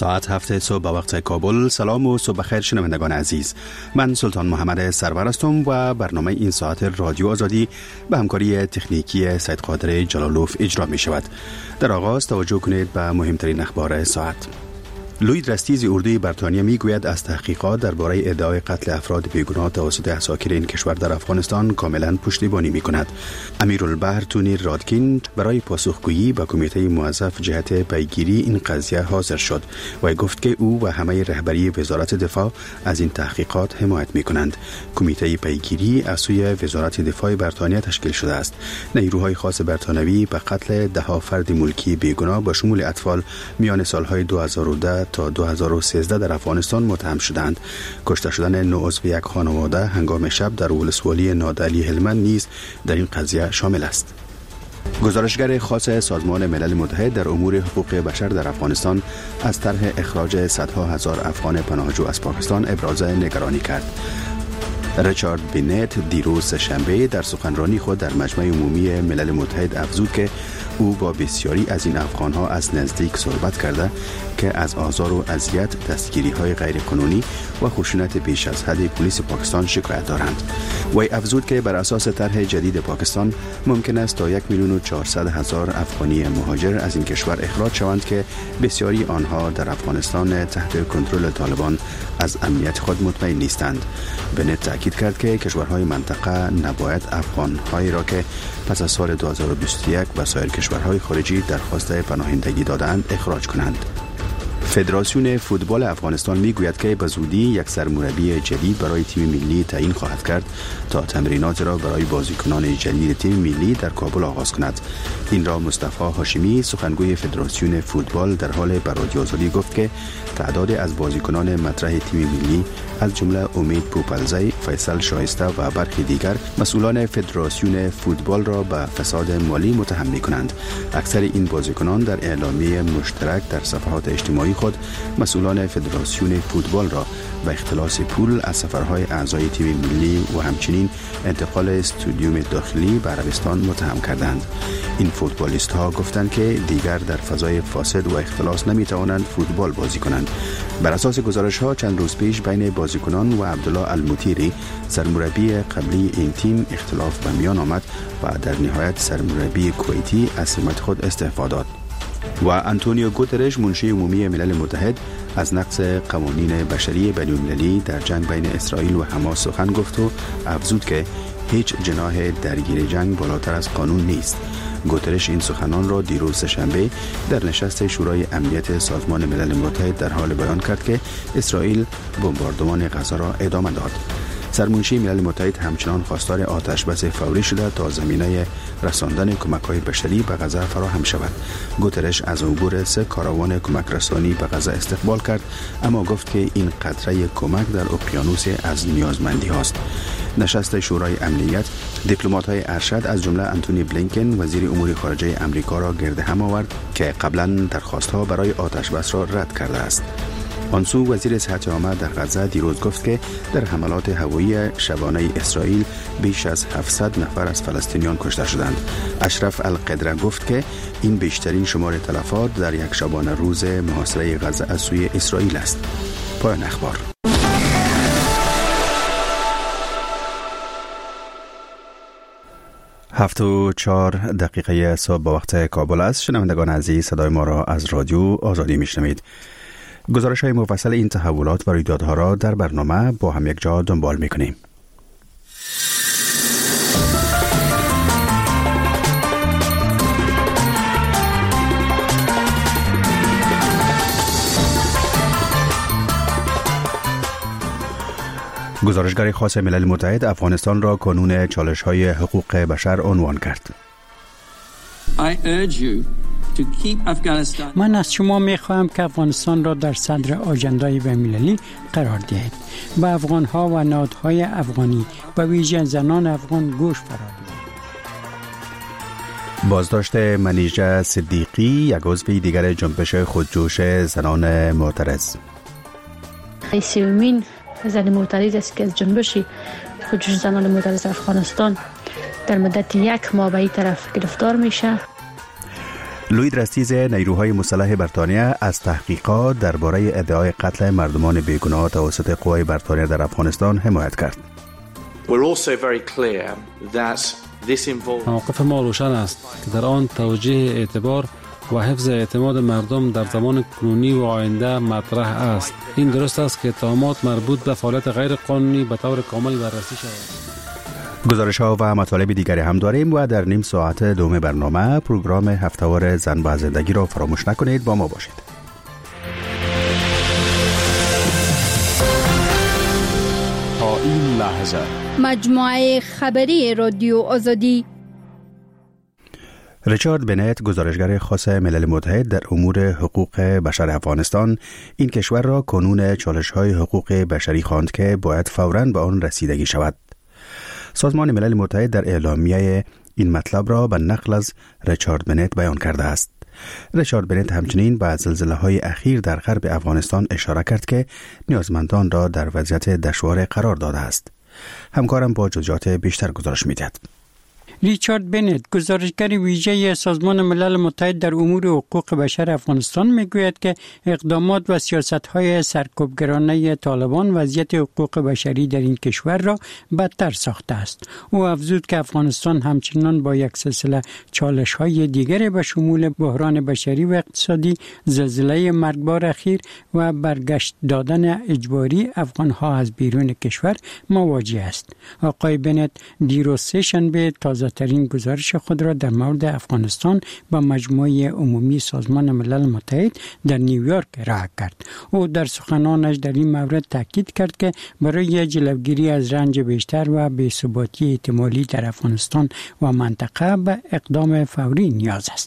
ساعت 7 صبح به وقت کابل. سلام و صبح بخیر شنوندگان عزیز. من سلطان محمد سرور هستم و برنامه این ساعت رادیو آزادی به همکاری تکنیکی سید قادر جلالوف اجرا می شود. در آغاز توجه کنید به مهمترین اخبار ساعت. لوید رستیز اردوی بریتانیا میگوید از تحقیقات درباره ادعای قتل افراد بیگناه توسط عساکر این کشور در افغانستان کاملا پشتیبانی میکند. امیرالبحر تونی رادکین برای پاسخگویی به کمیته موظف جهت پیگیری این قضیه حاضر شد و گفت که او و همه رهبری وزارت دفاع از این تحقیقات حمایت میکنند. کمیته پیگیری از سوی وزارت دفاع بریتانیا تشکیل شده است. نیروهای خاص بریتانیایی به قتل ده فرد ملکی بیگناه با شمول اطفال میان سالهای 2010 تا 2013 در افغانستان متهم شدند. کشته شدن 9 عضو یک خانواده هنگام شب در ولسوالی نادعلی هلمند نیز در این قضیه شامل است. گزارشگر خاص سازمان ملل متحد در امور حقوق بشر در افغانستان از طرح اخراج صدها هزار افغان پناهجو از پاکستان ابراز نگرانی کرد. ریچارد بینت دیروز شنبه در سخنرانی خود در مجمع عمومی ملل متحد افزود که او با بسیاری از این افغانها از نزدیک صحبت کرده که از آزار و اذیت، دستگیری‌های غیرقانونی و خشونت بیش از حد پلیس پاکستان شکایت دارند. وی افزود که بر اساس طرح جدید پاکستان ممکن است تا 1,400,000 افغانی مهاجر از این کشور اخراج شوند که بسیاری آنها در افغانستان تحت کنترل طالبان از امنیت خود مطمئن نیستند. بنت تاکید کرد که کشورهای منطقه نباید افغان‌هایی را که پس از سال 2021 به سایر کشورهای خارجی درخواست پناهندگی دادند اخراج کنند. فدراسیون فوتبال افغانستان میگوید که به زودی یک سرمربی جدید برای تیم ملی تعیین خواهد کرد تا تمرینات را برای بازیکنان جدید تیم ملی در کابل آغاز کند. این را مصطفی هاشمی سخنگوی فدراسیون فوتبال در حال به رادیو آزادی گفت که تعداد از بازیکنان مطرح تیم ملی از جمله امید پوپلزی، فیصل شایسته و برخی دیگر مسئولان فدراسیون فوتبال را به فساد مالی متهم می‌کنند. اکثر این بازیکنان در اعلامیه مشترک در صفحات اجتماعی خود مسئولان فدراسیون فوتبال را به اختلاس پول از سفرهای اعضای تیم ملی و همچنین انتقال استادیوم داخلی به عربستان متهم کردند. این فوتبالیست ها گفتند که دیگر در فضای فاسد و اختلاس نمیتوانند فوتبال بازی کنند. بر اساس گزارش ها چند روز پیش بین بازیکنان و عبدالله المطیری سرمربی قبلی این تیم اختلاف به میان آمد و در نهایت سرمربی کویتی از سمت خود استعفا داد. و آنتونیو گوترش منشی عمومی ملل متحد از نقض قوانین بشری بین‌المللی در جنگ بین اسرائیل و حماس سخن گفت و افزود که هیچ جناح درگیر جنگ بالاتر از قانون نیست. گوترش این سخنان را دیروز شنبه در نشست شورای امنیت سازمان ملل متحد در حال بیان کرد که اسرائیل بمباردمان غزه را ادامه داد. سرمنشی ملل متحد همچنان خواستار آتش بس فوری شده تا زمینه رساندن کمک‌های بشری به غزه فراهم شود. گوترش از عبور 3 کاروان کمک رسانی به غزه استقبال کرد، اما گفت که این قطره کمک در اقیانوس از نیازمندی هاست. نشست شورای امنیت دیپلمات‌های ارشد از جمله آنتونی بلینکن وزیر امور خارجه آمریکا را گرد هم آورد که قبلا درخواست‌ها برای آتش بس را رد کرده است. آنسو وزیر صحت عامه در غزه دیروز گفت که در حملات هوایی شبانه اسرائیل بیش از 700 نفر از فلسطینیان کشته شدند. اشرف القدره گفت که این بیشترین شمار تلفات در یک شبانه روز محاصره غزه از سوی اسرائیل است. پایان اخبار. هفت و 4 دقیقه صبح به وقت کابل است. شنوندگان عزیز، صدای ما را از رادیو آزادی میشنوید. گزارش های مفصل این تحولات و رویدادها را در برنامه با هم یک جا دنبال میکنیم. گزارشگر خاص ملل متحد افغانستان را کانون چالش های حقوق بشر عنوان کرد. من از شما میخواهم که افغانستان را در صدر آژندای بین‌المللی قرار دهید. به افغانها و نهادهای افغانی و ویژه زنان افغان گوش فرا دهید. بازداشت منیژه صدیقی، یک عضو دیگر جنبش خودجوش زنان معترض. سومین زن معترض است که از جنبش خودجوش زنان معترض افغانستان در مدت 1 ماه به این طرف گرفتار میشه. لوید رستیز، نیروهای مسلح بریتانیا از تحقیقات درباره ادعای قتل مردمان بیگناه توسط قوای بریتانیا در افغانستان حمایت کرد. موقف ما روشن است که در آن توجیه اعتبار و حفظ اعتماد مردم در زمان کنونی و آینده مطرح است. این درست است که اتهامات مربوط به فعالیت غیر قانونی به طور کامل بررسی شود. گزارش ها و مطالب دیگری هم داریم و در نیم ساعت دوم برنامه پروگرام هفته‌وار زن و زندگی را فراموش نکنید، با ما باشید. تا این لحظه مجموعه خبری رادیو آزادی. ریچارد بنت، گزارشگر خاص ملل متحد در امور حقوق بشر افغانستان، این کشور را کنون چالش‌های حقوق بشری خواند که باید فوراً به آن رسیدگی شود. سازمان ملل متحد در اعلامیه این مطلب را به نقل از ریچارد بنت بیان کرده است. ریچارد بنت همچنین به زلزله‌های اخیر در غرب افغانستان اشاره کرد که نیازمندان را در وضعیت دشوار قرار داده است. همکارم با جزئیات بیشتر گزارش می‌دهد. ریچارد بنت، گزارشگر ویژه سازمان ملل متحد در امور حقوق بشر افغانستان، میگوید که اقدامات و سیاست‌های سرکوبگرانه طالبان وضعیت حقوق بشری در این کشور را بدتر ساخته است. او افزود که افغانستان همچنان با یک سلسله چالش‌های دیگر به شمول بحران بشری و اقتصادی، زلزله مرگبار اخیر و برگشت دادن اجباری افغان‌ها از بیرون کشور مواجه است. آقای بنت دیروز سه‌شنبه ترین گزارش خود را در مورد افغانستان با مجموعه عمومی سازمان ملل متحد در نیویورک ارائه کرد. او در سخنانش در این مورد تاکید کرد که برای جلوگیری از رنج بیشتر و بی‌ثباتی احتمالی در افغانستان و منطقه به اقدام فوری نیاز است.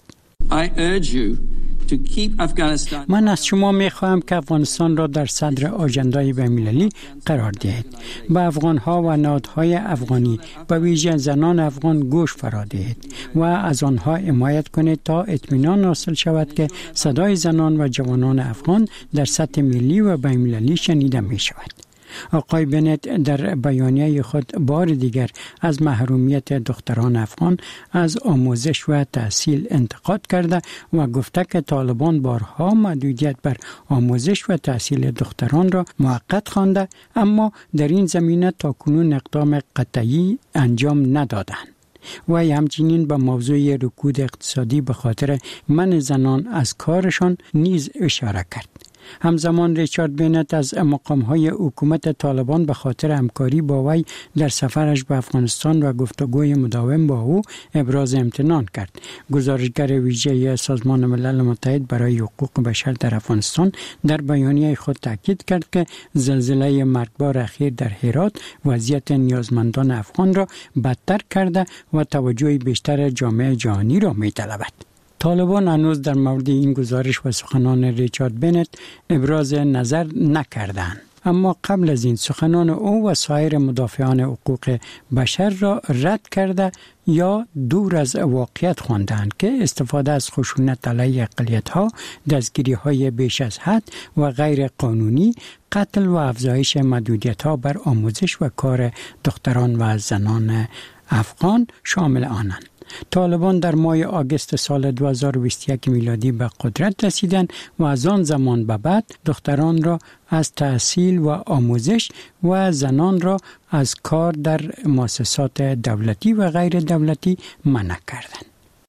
من از شما می‌خواهم که افغانستان را در صدر آژندای بین‌المللی قرار دهید. به افغان‌ها و نهادهای افغانی، به ویژه زنان افغان گوش فرا دهید و از آنها حمایت کنید تا اطمینان حاصل شود که صدای زنان و جوانان افغان در سطح ملی و بین‌المللی شنیده می‌شود. آقای بنت در بیانیه خود بار دیگر از محرومیت دختران افغان از آموزش و تحصیل انتقاد کرده و گفته که طالبان بارها محدودیت بر آموزش و تحصیل دختران را موقت خوانده، اما در این زمینه تاکنون اقدام قطعی انجام ندادند. و همچنین به موضوع رکود اقتصادی به خاطر منع زنان از کارشان نیز اشاره کرد. همزمان ریچارد بنت از مقام‌های حکومت طالبان به خاطر همکاری با وی در سفرش به افغانستان و گفتگوی مداوم با او ابراز امتنان کرد. گزارشگر ویژه سازمان ملل متحد برای حقوق بشر در افغانستان در بیانیه خود تاکید کرد که زلزله مرگبار اخیر در هرات وضعیت نیازمندان افغان را بدتر کرده و توجه بیشتر جامعه جهانی را می‌طلبد. طالبان هنوز در مورد این گزارش و سخنان ریچارد بنت ابراز نظر نکردند، اما قبل از این سخنان او و سایر مدافعان حقوق بشر را رد کرده یا دور از واقعیت خواندند که استفاده از خشونت علیه اقلیت‌ها، دستگیری‌های بیش از حد و غیر قانونی، قتل و افزایش محدودیت‌ها بر آموزش و کار دختران و زنان افغان شامل آنند. طالبان در ماه آگوست سال 2021 میلادی به قدرت رسیدند و از آن زمان به بعد دختران را از تحصیل و آموزش و زنان را از کار در مؤسسات دولتی و غیر دولتی منع کردند.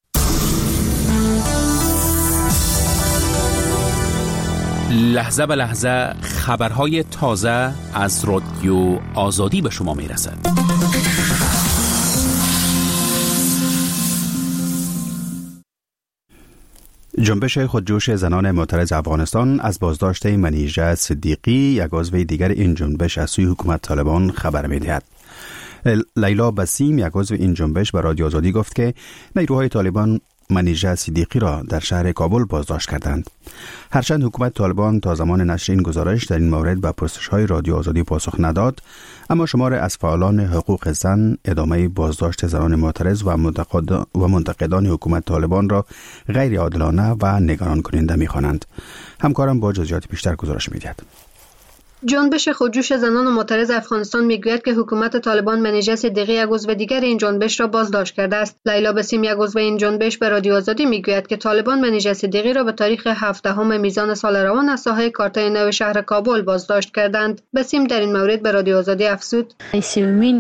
لحظه به لحظه خبرهای تازه از رادیو آزادی به شما میرسد. جنبش خودجوش زنان معترض افغانستان از بازداشت منیژه صدیقی، یک عضو دیگر این جنبش از سوی حکومت طالبان، خبر می‌دهد. لیلا بسیم، یک عضو این جنبش، به رادیو آزادی گفت که نیروهای طالبان منیژه صدیقی را در شهر کابل بازداشت کردند. هرچند حکومت طالبان تا زمان نشر این گزارش در این مورد به پرسش‌های رادیو آزادی پاسخ نداد، اما شمار از فعالان حقوق زن ادامه بازداشت زنان معترض و منتقدان حکومت طالبان را غیر عادلانه و نگران کننده می‌خوانند. همکارم با جزئیات بیشتر گزارش می‌دهد. جنبش خودجوش زنان معترض افغانستان میگوید که حکومت طالبان منیژه صدیقی یک عضو دیگر این جنبش را بازداشت کرده است. لیلا بسیم یک عضو این جنبش به رادیو آزادی میگوید که طالبان منیژه صدیقی را به تاریخ 17 میزان سال روان از ساحه کارتای نو شهر کابل بازداشت کردند. بسیم در این مورد به رادیو آزادی افزود: سومین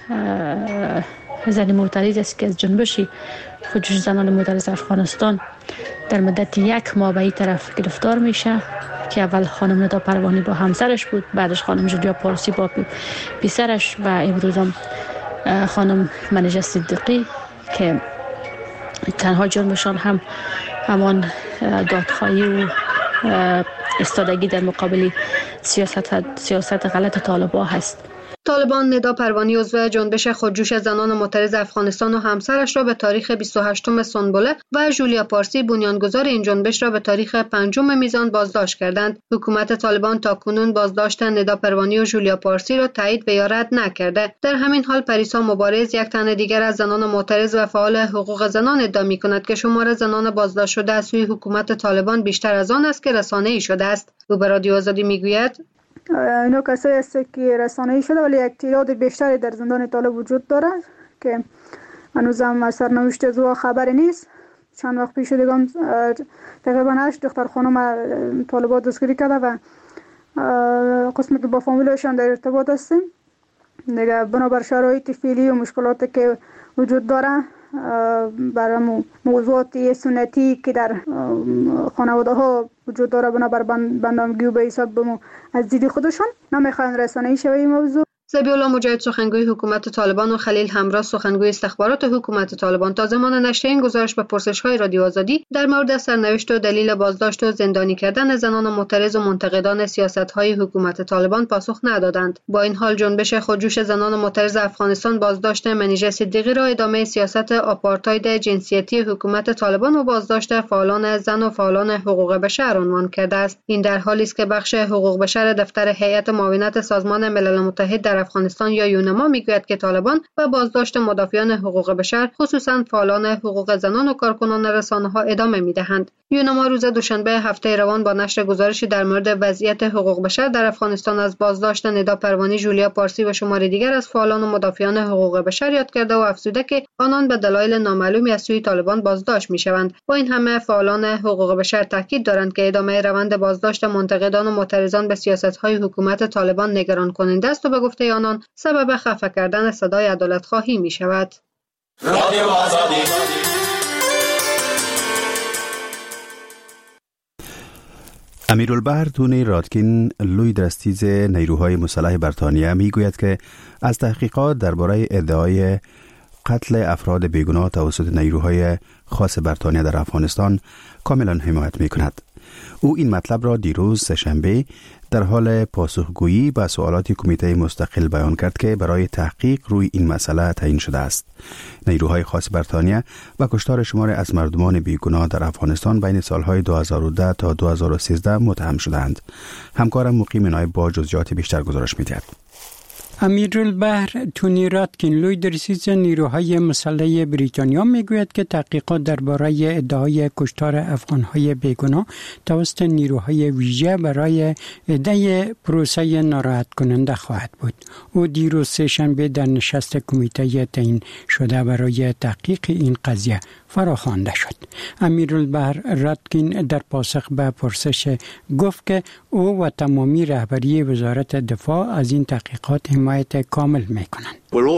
زن معترض است که از جنبش خودجوش زنان معترض افغانستان در مدت 1 ماه به این طرف گرفتار میشه که اول خانم ندا پروانی با همسرش بود، بعدش خانم جولیا پارسی با پسرش و امروز هم خانم منیژه صدیقی که تنها جرمشان هم همان دادخواهی و ایستادگی در مقابل سیاست غلط طالبان هست. طالبان ندا پروانی عضو جنبش خودجوش زنان معترض افغانستان و همسرش را به تاریخ 28 سنبله و جولیا پارسی بنیانگذار این جنبش را به تاریخ 5 میزان بازداشت کردند. حکومت طالبان تاکنون بازداشت ندا پروانی و جولیا پارسی را تایید و یا رد نکرده. در همین حال پریسا مبارز، یک تن دیگر از زنان معترض و فعال حقوق زنان، ادعا می‌کند که شمار زنان بازداشت شده از سوی حکومت طالبان بیشتر از آن است که رسانه‌ای شده است. او به رادیو آزادی میگوید: اینا کسایی است که رسانه‌ای شده ولی یک تعداد بیشتری در زندان طالب وجود داره که هنوز هم از سرنوشت از او خبری نیست. چند وقت پیش دیگه تقریبا 8 دختر خانم طالبات دستگیری کرده و قسمت با فامیلشان در ارتباط هستیم. دیگه بنابر شرایط فعلی و مشکلاتی که وجود داره برای موضوعات سنتی که در خانواده ها وجود داره بنابر بندامگی و به حساب از دید خودشان نمیخواین رسانه‌ای شوه این موضوع. ذبیح‌الله مجاهد سخنگوی حکومت طالبان و خلیل همراز سخنگوی استخبارات حکومت طالبان تا زمان نشر این گزارش به پرسش‌های رادیو آزادی در مورد سرنوشت و دلیل بازداشت و زندانی کردن زنان معترض و منتقدان سیاست‌های حکومت طالبان پاسخ ندادند. با این حال جنبش خودجوش زنان معترض افغانستان بازداشت منیژه صدیقی را ادامه سیاست آپارتاید جنسیتی حکومت طالبان و بازداشت فعالان زن و فعالان حقوق بشر عنوان کرده است. این در حالی است که بخش حقوق بشر دفتر هیئت معاونت سازمان ملل متحد در افغانستان یا یونما میگوید که طالبان و بازداشت مدافعان حقوق بشر خصوصا فعالان حقوق زنان و کارکنان رسانه‌ها ادامه میدهند. یونما روز دوشنبه هفته روان با نشر گزارشی در مورد وضعیت حقوق بشر در افغانستان از بازداشت ندا پروانی، جولیا پارسی و شماری دیگر از فعالان و مدافعان حقوق بشر یاد کرده و افزوده که آنان به دلایل نامعلومی از سوی طالبان بازداشت میشوند. با این همه فعالان حقوق بشر تاکید دارند که ادامه روند بازداشت منتقدان و معترضان به سیاست‌های حکومت طالبان نگران کننده است و به گفته آنان سبب خفه کردن صدای عدالت خواهی می شود. امیرالبحر تونی رادکین، لوی درستیز نیروهای مسلح بریتانیا، می گوید که از تحقیقات درباره ادعای قتل افراد بیگناه توسط نیروهای خاص بریتانیا در افغانستان کاملا حمایت می کند. او این مطلب را دیروز سه‌شنبه در حال پاسخگویی به سوالات کمیته مستقل بیان کرد که برای تحقیق روی این مسئله تعیین شده است. نیروهای خاص بریتانیا و کشتار شماری از مردمان بیگناه در افغانستان بین سالهای 2010 تا 2013 متهم شدند. همکارم مقیم نایب با جزئیات بیشتر گزارش می‌دهد. امیرالبحر تونی رادکین، لوی درستیز نیروهای مسلح بریتانیا، میگوید که تحقیقات درباره ادعای کشتار افغانهای بیگناه توسط نیروهای ویژه برای ادعای پروسه ناراحت کننده خواهد بود. او دیروز سه‌شنبه در نشست کمیته تعیین شده برای تحقیق این قضیه فراخوانده شد. امیرالبحر رادکین در پاسخ به پرسش گفت که او و تمامی رهبری وزارت دفاع از این تحقیقات حمایت کامل می‌کنند.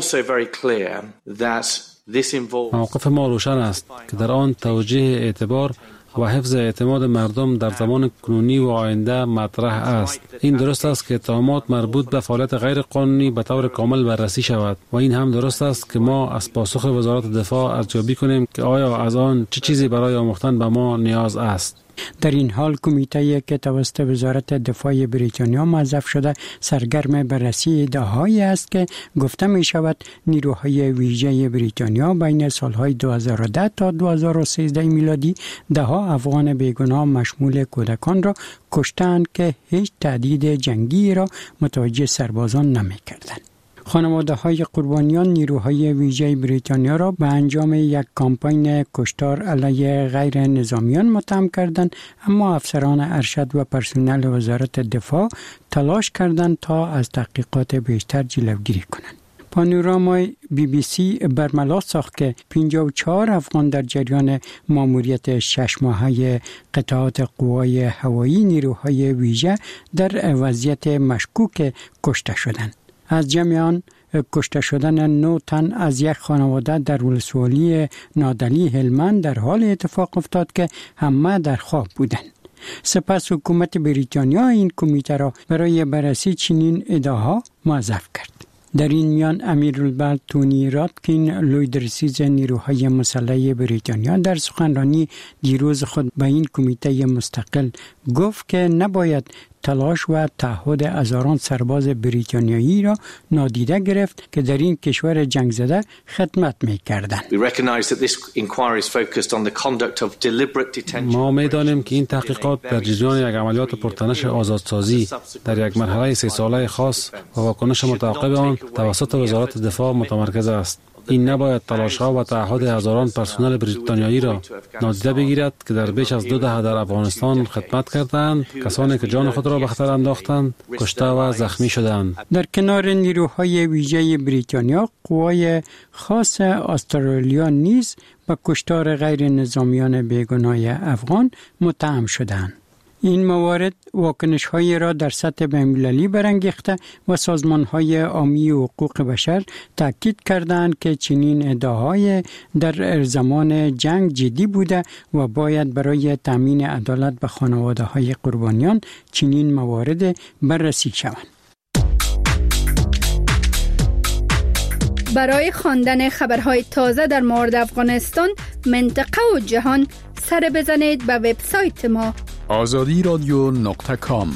موقف ما روشن است که در آن توجیه اعتبار و حفظ اعتماد مردم در زمان کنونی و آینده مطرح است. این درست است که اتهامات مربوط به فعالیت غیر قانونی به طور کامل بررسی شود و این هم درست است که ما از پاسخ وزارت دفاع ارزیابی کنیم که آیا از آن چه چیزی برای آموختن به ما نیاز است. در این حال کمیته که توسط وزارت دفاع بریتانیا موظف شده سرگرم بررسی ادعاهایی است که گفته می شود نیروهای ویژه بریتانیا بین سالهای 2010 تا 2013 میلادی دهها افغان بیگناه مشمول کودکان را کشتند که هیچ تهدید جنگی را متوجه سربازان نمی کردند. خانواده‌های قربانیان نیروهای ویژه بریتانیا را به انجام یک کامپین کشتار علیه غیر نظامیان متهم کردند، اما افسران ارشد و پرسنل وزارت دفاع تلاش کردند تا از تحقیقات بیشتر جلوگیری کنند. پانورامای BBC برملا ساخت که 54 افغان در جریان ماموریت 6 ماهه قطعات قوای هوایی نیروهای ویژه در وضعیت مشکوک کشته شدند. از جمع آن کشته شدن 9 تن از یک خانواده در ولسوالی نادلی هلمند در حال اتفاق افتاد که همه در خواب بودند. سپس حکومت بریتانیا این کمیته را برای بررسی چنین ادعاها موظف کرد. در این میان امیرالبلد تونی راتکین لویدرسیز نیروهای مسلح بریتانیا در سخنرانی دیروز خود به این کمیته مستقل گفت که نباید تلاش و تعهد هزاران سرباز بریتانیایی را نادیده گرفت که در این کشور جنگ زده خدمت می‌کردند. ما می‌دانیم که این تحقیقات در جریان یک عملیات پرتنش آزادسازی در یک مرحله 3 ساله خاص و واکنش متعاقب آن توسط وزارت دفاع متمرکز است. این نباید تلاش‌ها و تعهد هزاران پرسنل بریتانیایی را نادیده بگیرد که در بیش از 2 دهه در افغانستان خدمت کردند، کسانی که جان خود را به خطر انداختند، کشته و زخمی شدند. در کنار نیروهای ویژه بریتانیا، قوای خاص استرالیا نیز به کشتار غیر نظامیان بیگناه افغان متهم شدند. این موارد واکنش‌هایی را در سطح بین‌المللی برانگیخته و سازمان‌های عامی حقوق بشر تاکید کردند که چنین ادعاهای در زمان جنگ جدی بوده و باید برای تامین عدالت به خانواده‌های قربانیان چنین موارد بررسی شوند. برای خواندن خبرهای تازه در مورد افغانستان، منطقه و جهان سر بزنید به وبسایت ما azadiradyo.com.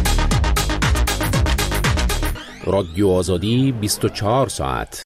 رادیو آزادی 24 ساعت.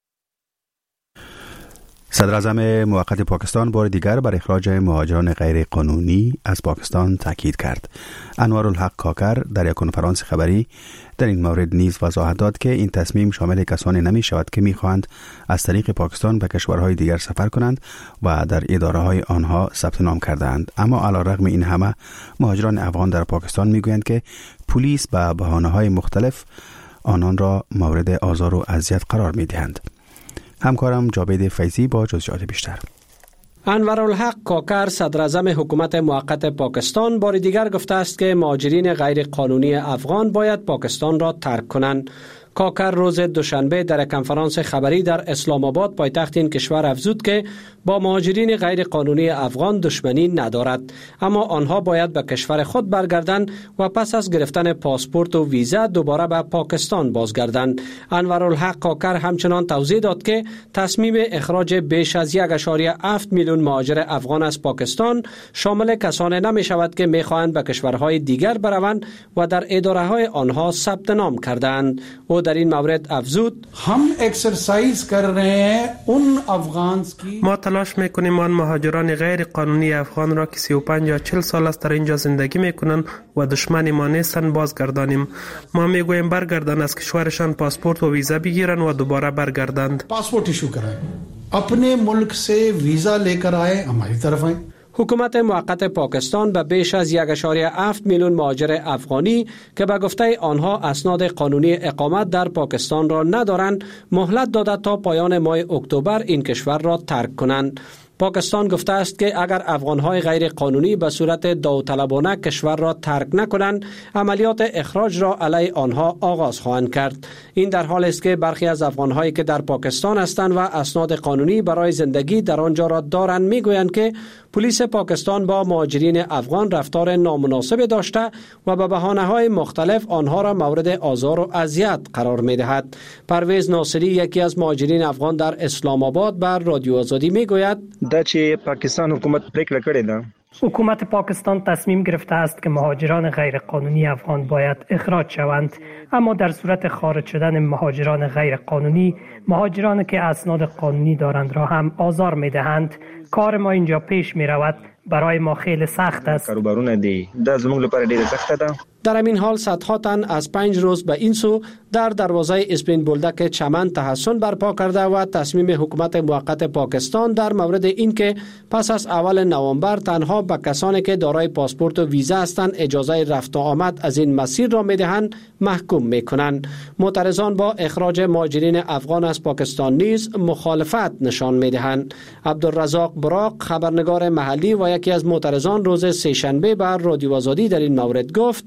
صدر اعظم موقت پاکستان بار دیگر بر اخراج مهاجران غیر قانونی از پاکستان تاکید کرد. انوارالحق کاکر در یک کنفرانس خبری در این مورد نیز وضاحت داد که این تصمیم شامل کسانی نمی شود که می خواهند از طریق پاکستان به کشورهای دیگر سفر کنند و در اداره های آنها ثبت نام کردند. اما علیرغم این همه، مهاجران افغان در پاکستان می گویند که پلیس به بهانه های مختلف آنان را مورد آزار و اذیت قرار می دهند. همکارم جاوید فیضی با جزئیات بیشتر. انوارالحق کاکر صدر اعظم حکومت موقت پاکستان بار دیگر گفته است که مهاجرین غیر قانونی افغان باید پاکستان را ترک کنند. کاکر روز دوشنبه در کنفرانس خبری در اسلام آباد پایتخت این کشور افزود که با مهاجرین غیر قانونی افغان دشمنی ندارد، اما آنها باید به کشور خود برگردند و پس از گرفتن پاسپورت و ویزا دوباره به پاکستان بازگردند. انوارالحق کاکر همچنان توضیح داد که تصمیم اخراج بیش از 1.7 میلیون مهاجر افغان از پاکستان شامل کسانی نمی شود که می خواهند به کشورهای دیگر بروند و در اداره های آنها ثبت نام کردند. او در این مورد افزود: ما تلاش میکنیم آن مهاجران غیر قانونی افغان را که 35 یا 40 سال است در اینجا زندگی میکنند و دشمن ما نیستند بازگردانیم. ما میگوییم برگردند، از کشورشان پاسپورت و ویزا بگیرند و دوباره برگردند. پاسپورت ایشو کرائیں، اپنے ملک سے ویزا لے کر آئیں، ہماری طرف آئیں. حکومت موقت پاکستان به بیش از 1.7 میلیون مهاجر افغانی که به گفته آنها اسناد قانونی اقامت در پاکستان را ندارند مهلت داده تا پایان ماه اکتبر این کشور را ترک کنند. پاکستان گفته است که اگر افغانهای غیر قانونی به صورت داوطلبانه کشور را ترک نکنند، عملیات اخراج را علیه آنها آغاز خواهند کرد. این در حالی است که برخی از افغانهایی که در پاکستان هستند و اسناد قانونی برای زندگی در آنجا را دارند میگویند که پلیس پاکستان با مهاجرین افغان رفتار نامناسب داشته و به بهانه‌های مختلف آنها را مورد آزار و اذیت قرار می‌دهد. پرویز ناصری، یکی از مهاجرین افغان در اسلام آباد، بر رادیو آزادی میگوید: دا چې پاکستان حکومت پریکړه کړې ده، حکومت پاکستان تصمیم گرفته است که مهاجران غیر قانونی افغان باید اخراج شوند، اما در صورت خارج شدن مهاجران غیر قانونی، مهاجرانی که اسناد قانونی دارند را هم آزار می‌دهند. کار ما اینجا پیش می‌رود، برای ما خیلی سخت است. کاروبارونه دي دا زموږ لپاره ډېره سخته ده. در همین حال صدها تن از 5 روز به این سو در دروازه اسپین بولدک چمن تحصن برپا کرده و تصمیم حکومت موقت پاکستان در مورد اینکه پس از اول نوامبر تنها به کسانی که دارای پاسپورت و ویزا هستند اجازه رفت و آمد از این مسیر را میدهند محکوم میکنند. معترضان با اخراج مهاجرین افغان از پاکستان نیز مخالفت نشان میدهند. عبدالرزاق براق خبرنگار محلی و یکی از معترضان روز سه‌شنبه بر رادیو آزادی در این مورد گفت: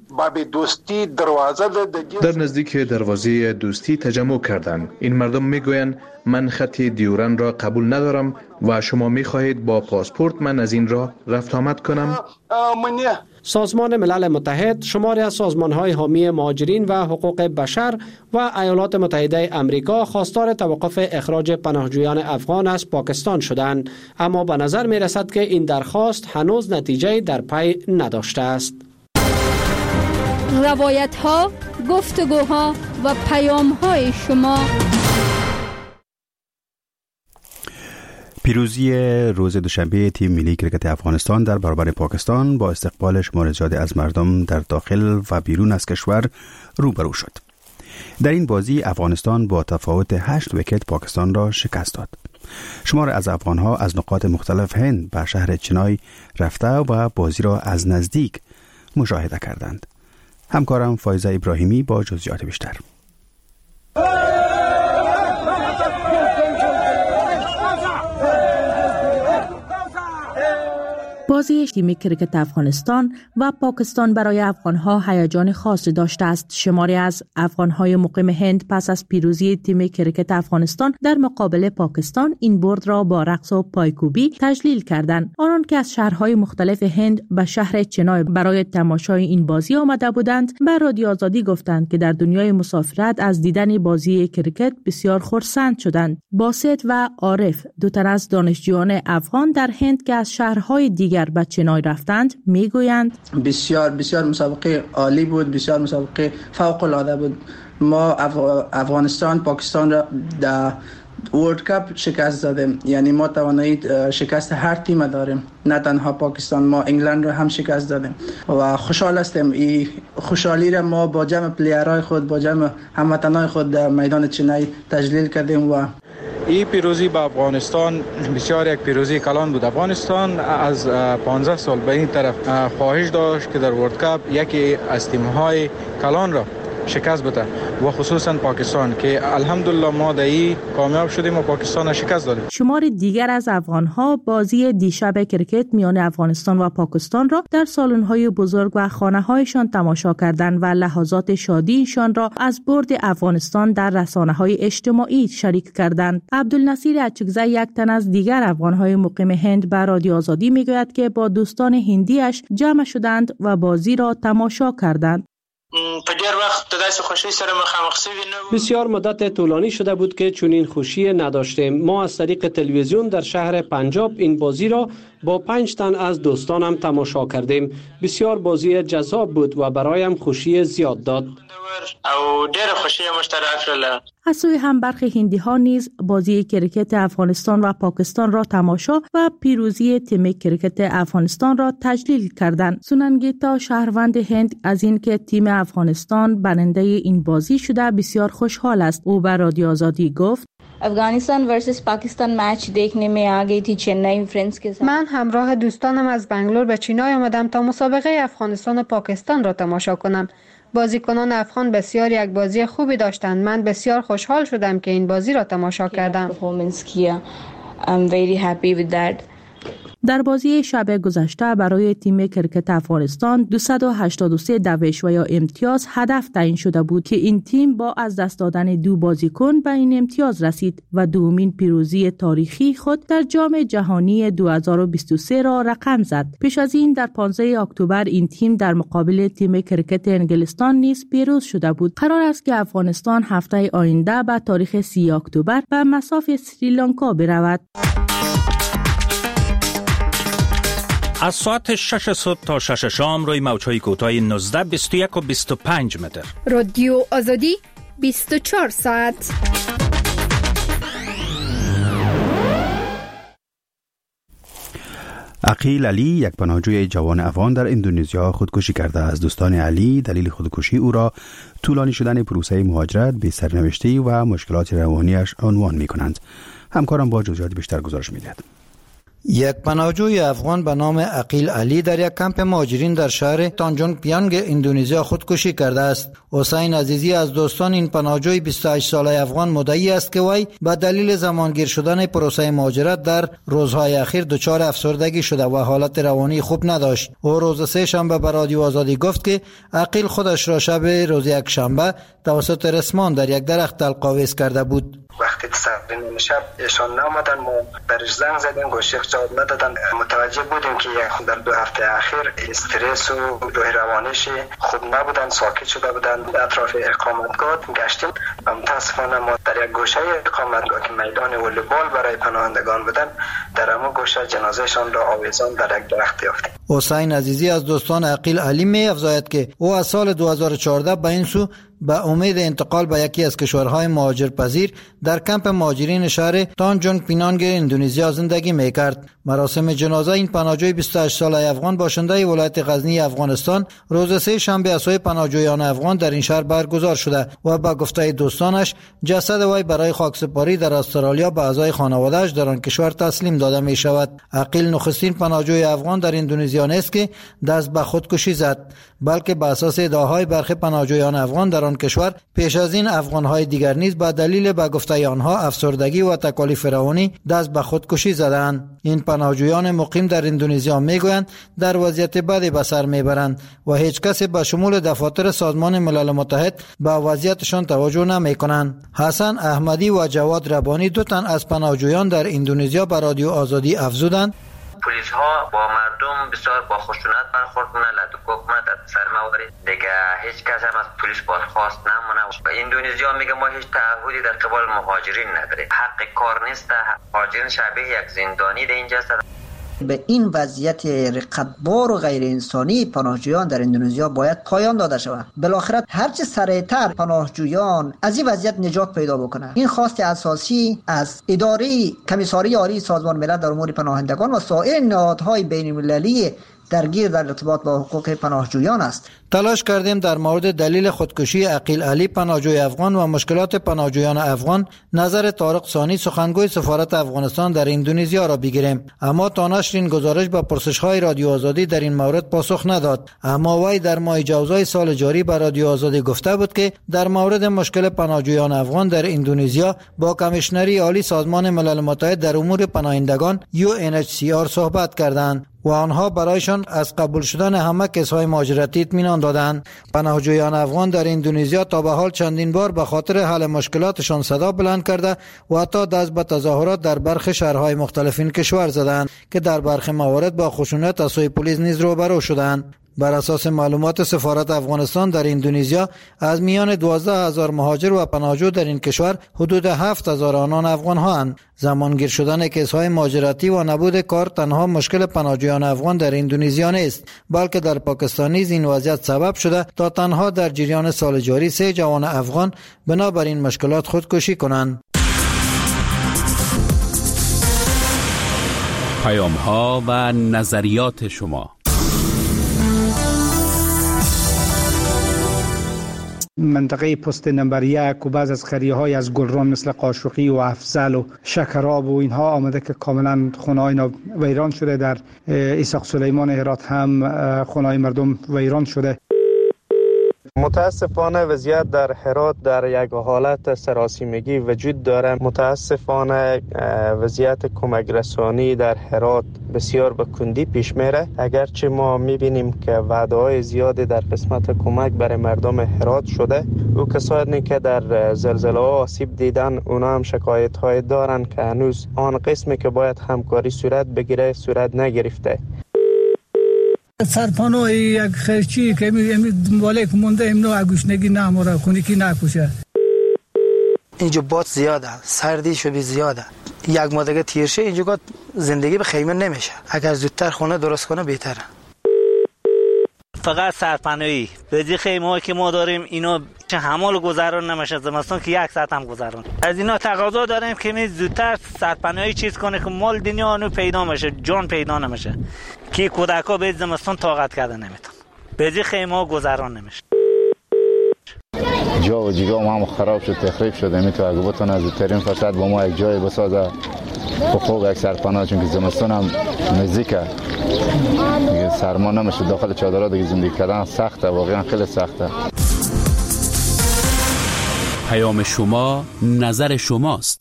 در نزدیک دروازه دوستی تجمع کردند. این مردم میگویند من خط دیورن را قبول ندارم و شما میخواهید با پاسپورت من از این راه رفت آمد کنم؟ سازمان ملل متحد، شماری از سازمان‌های حامی مهاجرین و حقوق بشر و ایالات متحده آمریکا خواستار توقف اخراج پناهجویان افغان از پاکستان شدند، اما به نظر می‌رسد که این درخواست هنوز نتیجه در پی نداشته است. روایت‌ها، گفتگوها و پیام‌های شما. پیروزی روز دوشنبه تیم ملی کرکت افغانستان در برابر پاکستان با استقبال شمار زیادی از مردم در داخل و بیرون از کشور روبرو شد. در این بازی افغانستان با تفاوت 8 ویکت پاکستان را شکست داد. شمار از افغانها از نقاط مختلف هند به شهر چنای رفته و بازی را از نزدیک مشاهده کردند. همکارم فایزه ابراهیمی با جزئیات بیشتر. بازی تیم کرکت افغانستان و پاکستان برای افغانها هیجان خاصی داشته است. شماری از افغانهای مقیم هند پس از پیروزی تیم کرکت افغانستان در مقابل پاکستان این برد را با رقص و پایکوبی تجلیل کردند. آنان که از شهرهای مختلف هند به شهر چنای برای تماشای این بازی آمده بودند به رادیو آزادی گفتند که در دنیای مسافرت از دیدن بازی کرکت بسیار خرسند شدند. باسط و عارف، دو تن از دانشجویان افغان در هند که از شهرهای دیگر به چنای رفتند، میگویند بسیار مسابقه عالی بود، بسیار مسابقه فوق العاده بود. ما افغانستان پاکستان را در ورلد کپ شکست دادیم، یعنی ما توانایی شکست هر تیم داریم، نه تنها پاکستان، ما انگلند را هم شکست دادیم و خوشحال هستیم. این خوشحالی را ما با جمع پلیرهای خود، با جمع هموطنان خود در میدان چنای تجلیل کردیم و این پیروزی با افغانستان بسیار یک پیروزی کلان بود. افغانستان از 15 سال به این طرف خواهش داشت که در ورلد کپ یکی از تیم‌های کلان را شکست بده و خصوصا پاکستان که الحمدلله ما در این کامیاب شدیم و پاکستان را شکست دادیم. شمار دیگر از افغانها بازی دیشب کرکت میان افغانستان و پاکستان را در سالن‌های بزرگ و خانه‌هایشان تماشا کردند و لحظات شادیشان را از برد افغانستان در رسانه‌های اجتماعی شریک کردند. عبدالنصیر اچکزی، یک تن از دیگر افغان‌های مقیم هند، به رادیو آزادی میگوید که با دوستان هندیش جمع شدند و بازی را تماشا کردند. بسیار مدت طولانی شده بود که چنین خوشی نداشتیم. ما از طریق تلویزیون در شهر پنجاب این بازی را با 5 تن از دوستانم تماشا کردیم. بسیار بازی جذاب بود و برایم خوشی زیاد داد. از سوی هم برخی هندی ها نیز بازی کرکت افغانستان و پاکستان را تماشا و پیروزی تیم کرکت افغانستان را تجلیل کردند. سوننگیتا، شهروند هند، از اینکه تیم افغانستان برنده این بازی شده بسیار خوشحال است. او به رادیو آزادی گفت: افغانستان ورسس پاکستان मैच देखने में आ गई थी चेन्नई फ्रेंड्स के साथ. من همراه دوستانم از بنگلور به چینای آمدم تا مسابقه افغانستان و پاکستان را تماشا کنم. بازیکنان افغان بسیار یک بازی خوبی داشتند. من بسیار خوشحال شدم که این بازی را تماشا کردم. I'm very happy with that. در بازی شب گذشته برای تیم کرکت افغانستان 283 دوش و یا امتیاز هدف تعیین شده بود که این تیم با از دست دادن 2 بازیکن به این امتیاز رسید و دومین پیروزی تاریخی خود در جام جهانی 2023 را رقم زد. پیش از این در 15 اکتبر این تیم در مقابل تیم کرکت انگلستان نیز پیروز شده بود. قرار است که افغانستان هفته آینده به تاریخ 30 اکتبر به مصاف سریلانکا برود. از ساعت 6 صبح تا 6 شام روی موج‌های کوتاه 19، 21 و 25 متر. رادیو آزادی 24 ساعت. عقیل علی، یک پناهجوی جوان افغان در اندونزیا خودکشی کرده است. دوستان علی دلیل خودکشی او را طولانی شدن پروسه مهاجرت به سرنوشتی و مشکلات روانیش عنوان می‌کنند. همکارم با جزئیات بیشتر گزارش می‌دهد. یک پناهجوی افغان به نام عقیل علی در یک کمپ مهاجرین در شهر تانجونگ پیانگ اندونزیا خودکشی کرده است. حسین عزیزی از دوستان این پناهجوی 28 ساله افغان مدعی است که وی به دلیل زمانگیر شدن پروسه مهاجرت در روزهای اخیر دچار افسردگی شده و حالت روانی خوب نداشت. او روز سه شنبه به رادیو آزادی گفت که عقیل خودش را شب روز یک شنبه توسط رسمان در یک درخت تلقاویز کرده بود. وقتی ساعت نیم شب ایشان نامدن، ما برش زنگ زدیم، گوشیخ جواب ندادن. متوجه بودیم که در 2 هفته اخیر استرس و روح روانیش خوب نبودن، ساکت شده بودن. اطراف اقامتگاه گشتیم و متاسفانه ما در یک گوشه اقامتگاه که میدان والیبال برای پناهندگان بودن، در همون گوشه جنازهشان را آویزان در یک درخت یافتیم. حسین عزیزی از دوستان عقیل علی می افزاید که او از سال 2014 به این سو به امید انتقال به یکی از کشورهای مهاجرپذیر در کمپ مهاجرین شهر تانجونگ پینانگ اندونزیا زندگی می‌کرد. مراسم جنازه این پناهجوی 28 ساله افغان باشنده ولایت غزنی افغانستان روز سه شنبه از سوی پناهجویان افغان در این شهر برگزار شده و با گفته دوستانش جسد وی برای خاکسپاری در استرالیا به اعضای خانواده‌اش در آن کشور تسلیم داده می شود. عقیل نخستین پناهجوی افغان در اندونزیا نیست که دست به خودکشی زد، بلکه بر اساس ادعاهای برخی پناهجویان افغان در آن کشور پیش از این افغان‌های دیگر نیز به دلیل به گفته آنها افسردگی و تکالیف روانی دست به خودکشی زدند. این پناهجویان مقیم در اندونزیا میگویند در وضعیت بدی به سر میبرند و هیچ کسی به شمول دفاتر سازمان ملل متحد به وضعیتشان توجه نمیکنند. حسن احمدی و جواد ربانی دو تن از پناهجویان در اندونزیا به رادیو آزادی افزودند پلیس ها با مردم بسیار با خشونت برخورد کنند، لطف‌گویی سر موارد دیگه هیچ کس هم از پلیس بازخواست نمونه. اندونزیا میگه ما هیچ تعهدی در قبال مهاجرین نداریم، حق کار نیست، مهاجرین شبیه یک زندانی در اینجا است. به این وضعیت رقتبار و غیر انسانی پناهجویان در اندونزیا باید پایان داده شود. بالاخره هرچه سریعتر پناهجویان از این وضعیت نجات پیدا بکنند. این خواست اساسی از اداره کمیساری عالی سازمان ملل در امور پناهندگان و سایر نهادهای بین‌المللی درگیر در ارتباط با حقوق پناهجویان است. تلاش کردیم در مورد دلیل خودکشی عقیل علی پناهجوی افغان و مشکلات پناهجویان افغان نظر طارق ثانی سخنگوی سفارت افغانستان در اندونزیا را بگیریم، اما تا نشر این گزارش به پرسش‌های رادیو آزادی در این مورد پاسخ نداد. اما وی در ماه جوزای سال جاری به رادیو آزادی گفته بود که در مورد مشکل پناهجویان افغان در اندونزیا با کمیشنری عالی سازمان ملل متحد در امور پناهندگان UNHCR صحبت کردند و آنها برایشان از قبول شدن همه کیس‌های مهاجرتی اطمینان دادند. پناهجویان افغان در اندونزیا تا به حال چندین بار به خاطر حل مشکلاتشان صدا بلند کرده و حتی دست به تظاهرات در برخی شهرهای مختلف این کشور زدند که در برخی موارد با خشونت از سوی پلیس نیز روبرو شدند. بر اساس معلومات سفارت افغانستان در اندونزیا از میان 12,000 مهاجر و پناهجو در این کشور حدود 7,000 آنان افغان هستند. زمانگیر شدن کیس‌های مهاجرتی و نبود کار تنها مشکل پناهجویان افغان در اندونزیا نیست، بلکه در پاکستان نیز این وضعیت سبب شده تا تنها در جریان سال جاری 3 جوان افغان بنابر این مشکلات خودکشی کنند. پیام‌ها و نظریات شما. منطقه پست نمبر 1 و بعض از قریه‌های از گلران مثل قاشقی و افضل و شکراب و اینها آمده که کاملا خونه‌های اینا ویران شده. در اسحاق سلیمان هرات هم خونه‌های مردم ویران شده. متاسفانه وضعیت در هرات در یک حالت سراسیمگی وجود دارد. متاسفانه وضعیت کمک رسانی در هرات بسیار به کندی پیش میره. اگرچه ما میبینیم که وعده‌های زیادی در قسمت کمک برای مردم هرات شده، او کسانی که در زلزله ها آسیب دیدن اونا هم شکایت های دارن که هنوز آن قسمی که باید همکاری صورت بگیره صورت نگرفته. سرپانو یک خرچی که دنباله که مونده امنو اگوشنگی نموره خونی کی نکوشه. اینجا باد زیاده، سردی شبی زیاده. یک ماه دیگه تیر شه اینجا زندگی به خیمه نمیشه. اگر زودتر خونه درست کنه بهتره. فقط سرپناهی به خیمه‌ای که ما داریم اینا چه حمال گذران نمیشه، زمستون که 1 ساعت هم گذران. از اینا تقاضا داریم که می زودتر سرپناهی چیز کنه که مال دنیا انو پیدا میشه، جان پیدا نمیشه که کودکا به زمستون طاقت کردن نمیتون، به خیمه گذران نمیشه. جا و جیگا هم خراب شد، تخریب شده. می تو اگه بتونه زودترین فرصت با ما یک جای بسازه حقوق یک سرپناه، چون که زمستون هم نزدیکه دیگه، سرما نمیشه داخل چادرها دیگه، زندگی کردن سخته، واقعا خیلی سخته. پیام شما نظر شماست.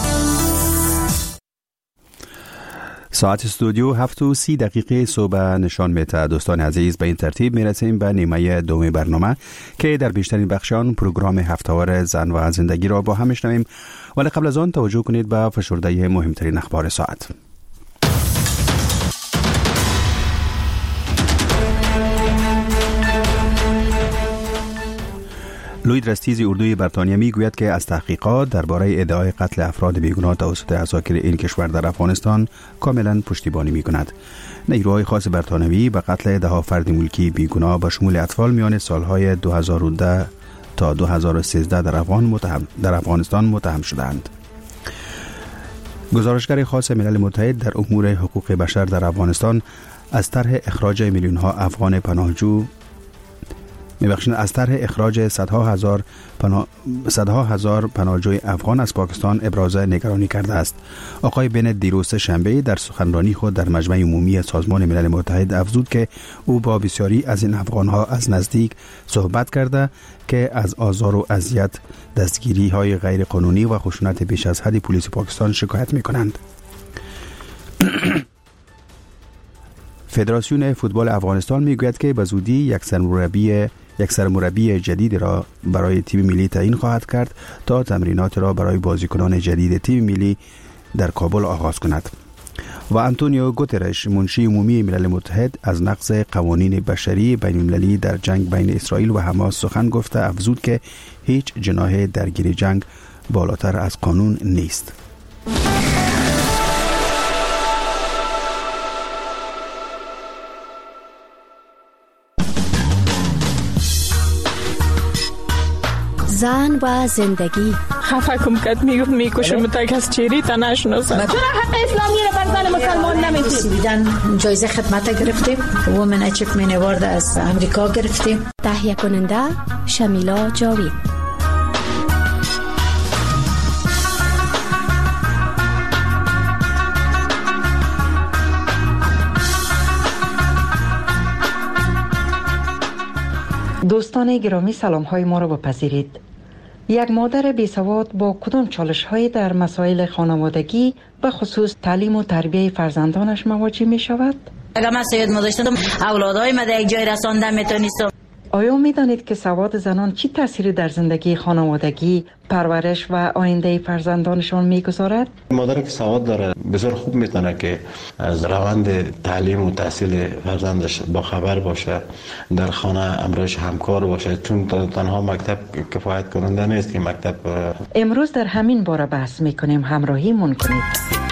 ساعت استودیو 7:30 صبح نشان میده. دوستان عزیز، به این ترتیب میرسیم به نیمه دوم برنامه که در بیشترین بخشان پروگرام هفته‌وار زن و زندگی را با هم میشنویم، ولی قبل از آن توجه کنید به فشرده مهمترین اخبار ساعت. لوید رستیزی اردوی بریتانیا میگوید که از تحقیقات درباره ادعای قتل افراد بیگناه توسط عساکر این کشور در افغانستان کاملا پشتیبانی میکند. نیروهای خاص بریتانیایی به قتل 10 فرد ملکی بیگناه به شمول اطفال میان سالهای 2010 تا 2013 در افغانستان متهم شدند. گزارشگر خاص ملل متحد در امور حقوق بشر در افغانستان از طرح اخراج میلیون‌ها افغان پناهجو از طرح اخراج صدها هزار پناهجوی افغان از پاکستان ابراز نگرانی کرده است. آقای بنت دیروز شنبه در سخنرانی خود در مجمع عمومی سازمان ملل متحد افزود که او با بسیاری از این افغانها از نزدیک صحبت کرده که از آزار و اذیت، دستگیری های غیر قانونی و خشونت بیش از حد پلیس پاکستان شکایت می کنند. فدراسیون فوتبال افغانستان میگوید که به زودی یک سرمربی جدید را برای تیم ملی تعیین خواهد کرد تا تمرینات را برای بازیکنان جدید تیم ملی در کابل آغاز کند. و آنتونیو گوترش، منشی عمومی ملل متحد، از نقض قوانین بشری بین المللی در جنگ بین اسرائیل و حماس سخن گفته افزود که هیچ جناح درگیر جنگ بالاتر از قانون نیست. زن و زندگی. خفه کم کد میکشم تا کس چیری تا نشناسم. چرا حق اسلامی رو بر زن مسلمان نمیدید؟ جایزه خدمت گرفتیم، وومن اچیومنت اوارد از امریکا گرفتیم. تهیه کننده شمیلا جاوید. دوستان گرامی، سلام های ما را بپذیرید. یک مادر بیسواد با کدام چالش های در مسائل خانوادگی به خصوص تعلیم و تربیه فرزندانش مواجه می شود؟ اگر من سید مداشتم اولادهای من در یک جای رساندم میتونستم. آیا می دانید که سواد زنان چی تأثیری در زندگی خانوادگی، پرورش و آینده فرزندانشان میگذارد؟ مادر که سواد داره بسیار خوب میتونه که از روند تعلیم و تحصیل فرزندش با خبر باشه، در خانه امرش همکار باشه، چون تنها مکتب کفایت کننده نیست که مکتب. امروز در همین باره بحث میکنیم، همراهی من کنید.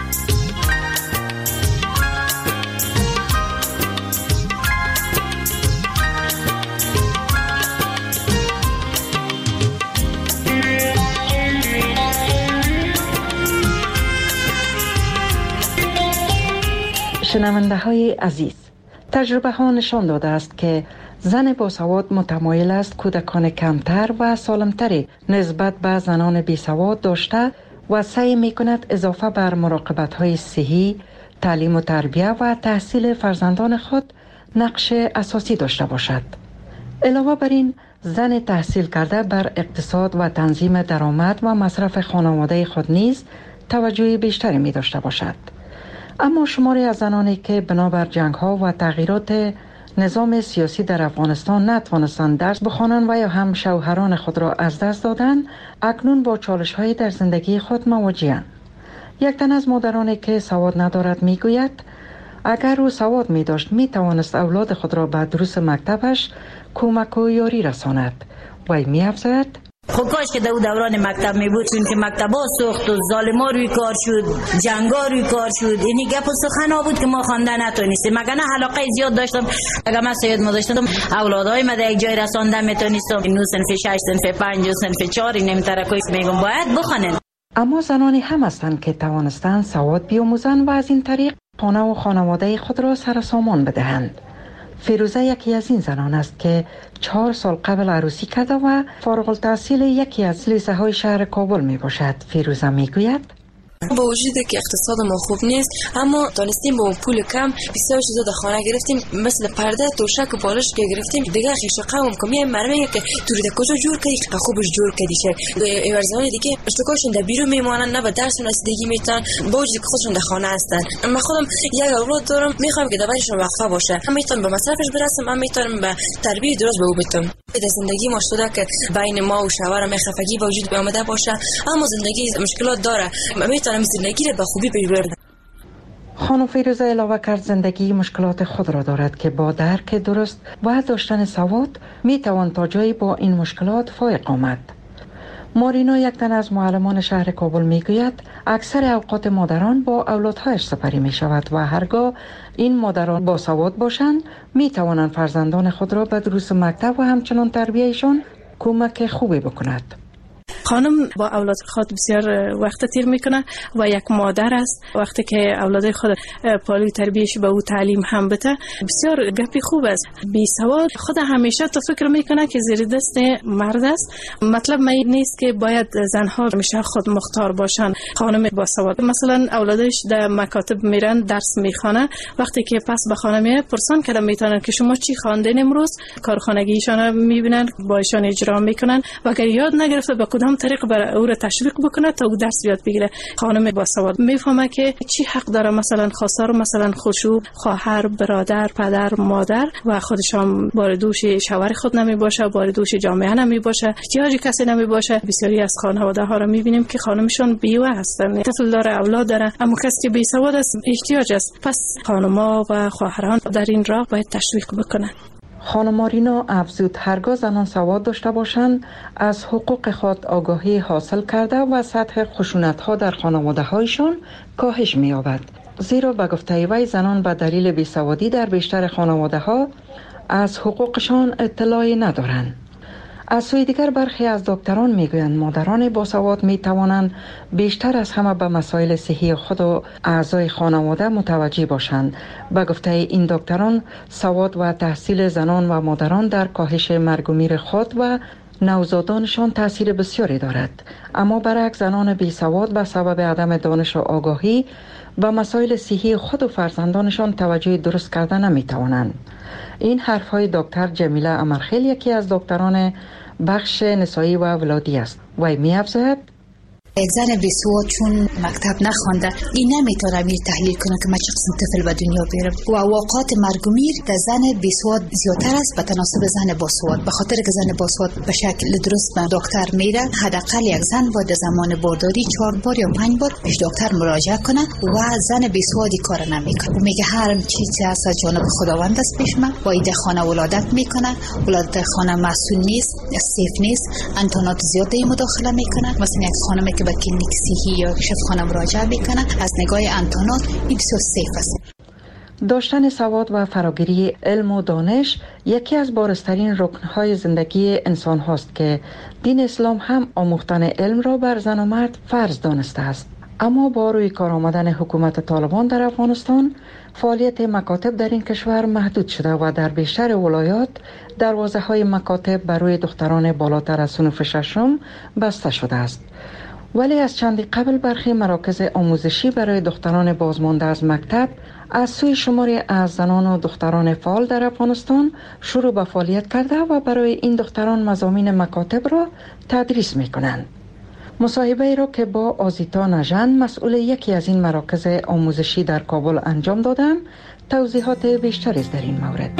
شنونده های عزیز، تجربه ها نشان داده است که زن باسواد متمایل است کودکان کمتر و سالمتری نسبت به زنان بیسواد داشته و سعی می کند اضافه بر مراقبت های صحی، تعلیم و تربیه و تحصیل فرزندان خود نقش اساسی داشته باشد. علاوه بر این، زن تحصیل کرده بر اقتصاد و تنظیم درآمد و مصرف خانواده خود نیز توجه بیشتری می داشته باشد. اما شماری از زنانی که بنابر جنگ‌ها و تغییرات نظام سیاسی در افغانستان نتوانستند درس بخوانند و یا هم شوهران خود را از دست دادند، اکنون با چالش‌هایی در زندگی خود مواجه‌اند. یک تن از مادرانی که سواد ندارد میگوید اگر او سواد می داشت می توانست اولاد خود را به دروس مکتبش کمک و یاری رساند. و می افزاید خب کاش که دوران مکتب می بود، چون که مکتبا سوخت و ظالما روی کار شد، جنگا روی کار شد. اینی گپ و سخنا بود که ما خواندن نتونستیم. مگر نه علاقه زیاد داشتم. اگر من سید مداشتم اولادای ما در یک جای رساندن میتونستم. اینو صنف 6 صنف 5 و صنف 4 اینم ترکوی میگم باید بخونن. اما زنانی هم هستند که توانستند سواد بیاموزند و از این طریق خانه و خانواده خود را سر و سامان بدهند. فیروزه یکی از این زنان است که 4 سال قبل عروسی کرده و فارغ التحصیل یکی از لیسه‌های شهر کابل می باشد. فیروزه می گوید با وجود که اقتصاد ما خوب نیست، اما دانستیم با پول کم بسیار چیزا در خانه گرفتیم، مثل پرده، توشک و بالش که گرفتیم. دیگه خیش قوم کمی مرمه که توری ده کجا جور کردی که خوبش جور کردی شه. ورزان دیگه اشتکاشون در بیرون میمونن، نه به درس رسیدگی میتونن، با وجود که خودشون در خانه هستن. من خودم یک اولاد دارم، میخوام که دورشون وقفه باشه. هم میتونم به مصرفش برسم، هم میتونم به تربیت درست به او بدم. در زندگی ما شده که بین ما و شوهرم خفگی با وجود آمده باشه، اما زندگی مشکلات داره. میتونم زندگی را به خوبی پیش ببرم. خانم فیروزه علاوه کرد زندگی مشکلات خود را دارد که با درک درست و داشتن سواد میتوان تا جایی با این مشکلات فائق آمد. مارینا، یک تن از معلمان شهر کابل، میگوید اکثر اوقات مادران با اولادهایش سپری می شود و هرگاه این مادران با سواد باشند می توانند فرزندان خود را به دروس مکتب و همچنان تربیتشان کمک خوبی بکند. خانم با اولاد خود بسیار وقت تیر میکنه و یک مادر است. وقتی که اولاد خود پالوی تربیتش به او تعلیم هم بده، بسیار گپی خوب است. بی سواد خود همیشه تو فکر میکنه که زیر دست مرد است. مطلب من نیست که باید زنها همیشه خود مختار باشن. خانم با سواد مثلا اولادش در مکاتب میرن درس میخوانه، وقتی که پس به خانه میاد پرسان کردن میتونن که شما چی خواندین امروز، کارخانگیشان میبینن با ایشان اجرا میکنن و اگر یاد نگرفته به کدام طریق برای او را تشویق بکنه تا او درس یاد بگیره. خانم با سواد میفهمه که چی حق داره، مثلا خواستار، مثلا خشوع، خواهر، برادر، پدر، مادر و خودشان بار دوش شوهر خود نمی باشه، بار دوش جامعه نمی باشه، احتیاج کسی نمی باشه. بسیاری از خانواده ها را میبینیم که خانمشون بیوه هستن، طفل داره، اولاد داره، اما کسی که بی سواد است احتیاج است. پس خانم‌ها و خواهران در این راه باید تشویق بکنن. خانم مارینا افزود هرگاه زنان سواد داشته باشند از حقوق خود آگاهی حاصل کرده و سطح خشونت‌ها در خانواده‌هایشان کاهش می‌یابد. زیرا به گفته وی زنان به دلیل بیسوادی در بیشتر خانواده‌ها از حقوقشان اطلاعی ندارند. از سوی دیگر برخی از دکتران میگویند مادران باسواد میتوانند بیشتر از همه به مسائل صحی خود و اعضای خانواده متوجه باشند. به گفته این دکتران سواد و تحصیل زنان و مادران در کاهش مرگ و میر خود و نوزادانشان تاثیر بسیاری دارد. اما برعکس زنان بی سواد به سبب عدم دانش و آگاهی به مسائل صحی خود و فرزندانشان توجه درست کرده نمیتوانند. این حرفهای دکتر جمیله امرخیل یکی از دکتران بخش نسایی و ولادی است. وی می‌افزاید یک زن بیسواد چون مکتب نخوانده این نمیتونه میر تحلیل کنه که من چه قسم طفل به دنیا بیارم و واقعات مرگ و میر در زن بیسواد زیادتر است به تناسب زن باسواد، به خاطر که زن باسواد به شکل درست به دکتر میره. حداقل یک زن باید زمان بارداری 4 بار یا 5 بار پیش دکتر مراجعه کنه و زن بیسوادی کار نمیکنه. میگه هر چیزی از جانب خداوند است پیش من، با ایده خانه ولادت میکنه، ولادت خانه مسئول نیست، سیف نیست، انتونات زیاده مداخله میکنه. مثلا یک خانمی که به کلینیک صحی یا شفاخانه مراجعه میکنه از نگاه انتونات این بسیار سیف است. داشتن سواد و فراگیری علم و دانش یکی از بارزترین رکنهای زندگی انسان هاست که دین اسلام هم آموختن علم را بر زن و مرد فرض دانسته است. اما با روی کار آمدن حکومت طالبان در افغانستان فعالیت مکاتب در این کشور محدود شده و در بیشتر ولایات دروازه های مکاتب بر روی دختران بالاتر از صنف 6 بسته شده است. ولی از چندی قبل برخی مراکز آموزشی برای دختران بازمانده از مکتب از سوی شماری از زنان و دختران فعال در افغانستان شروع به فعالیت کرده و برای این دختران مضامین مکاتب را تدریس می کنند. مصاحبه را که با آزیتا نژند مسئول یکی از این مراکز آموزشی در کابل انجام دادم توضیحات بیشتری در این مورد.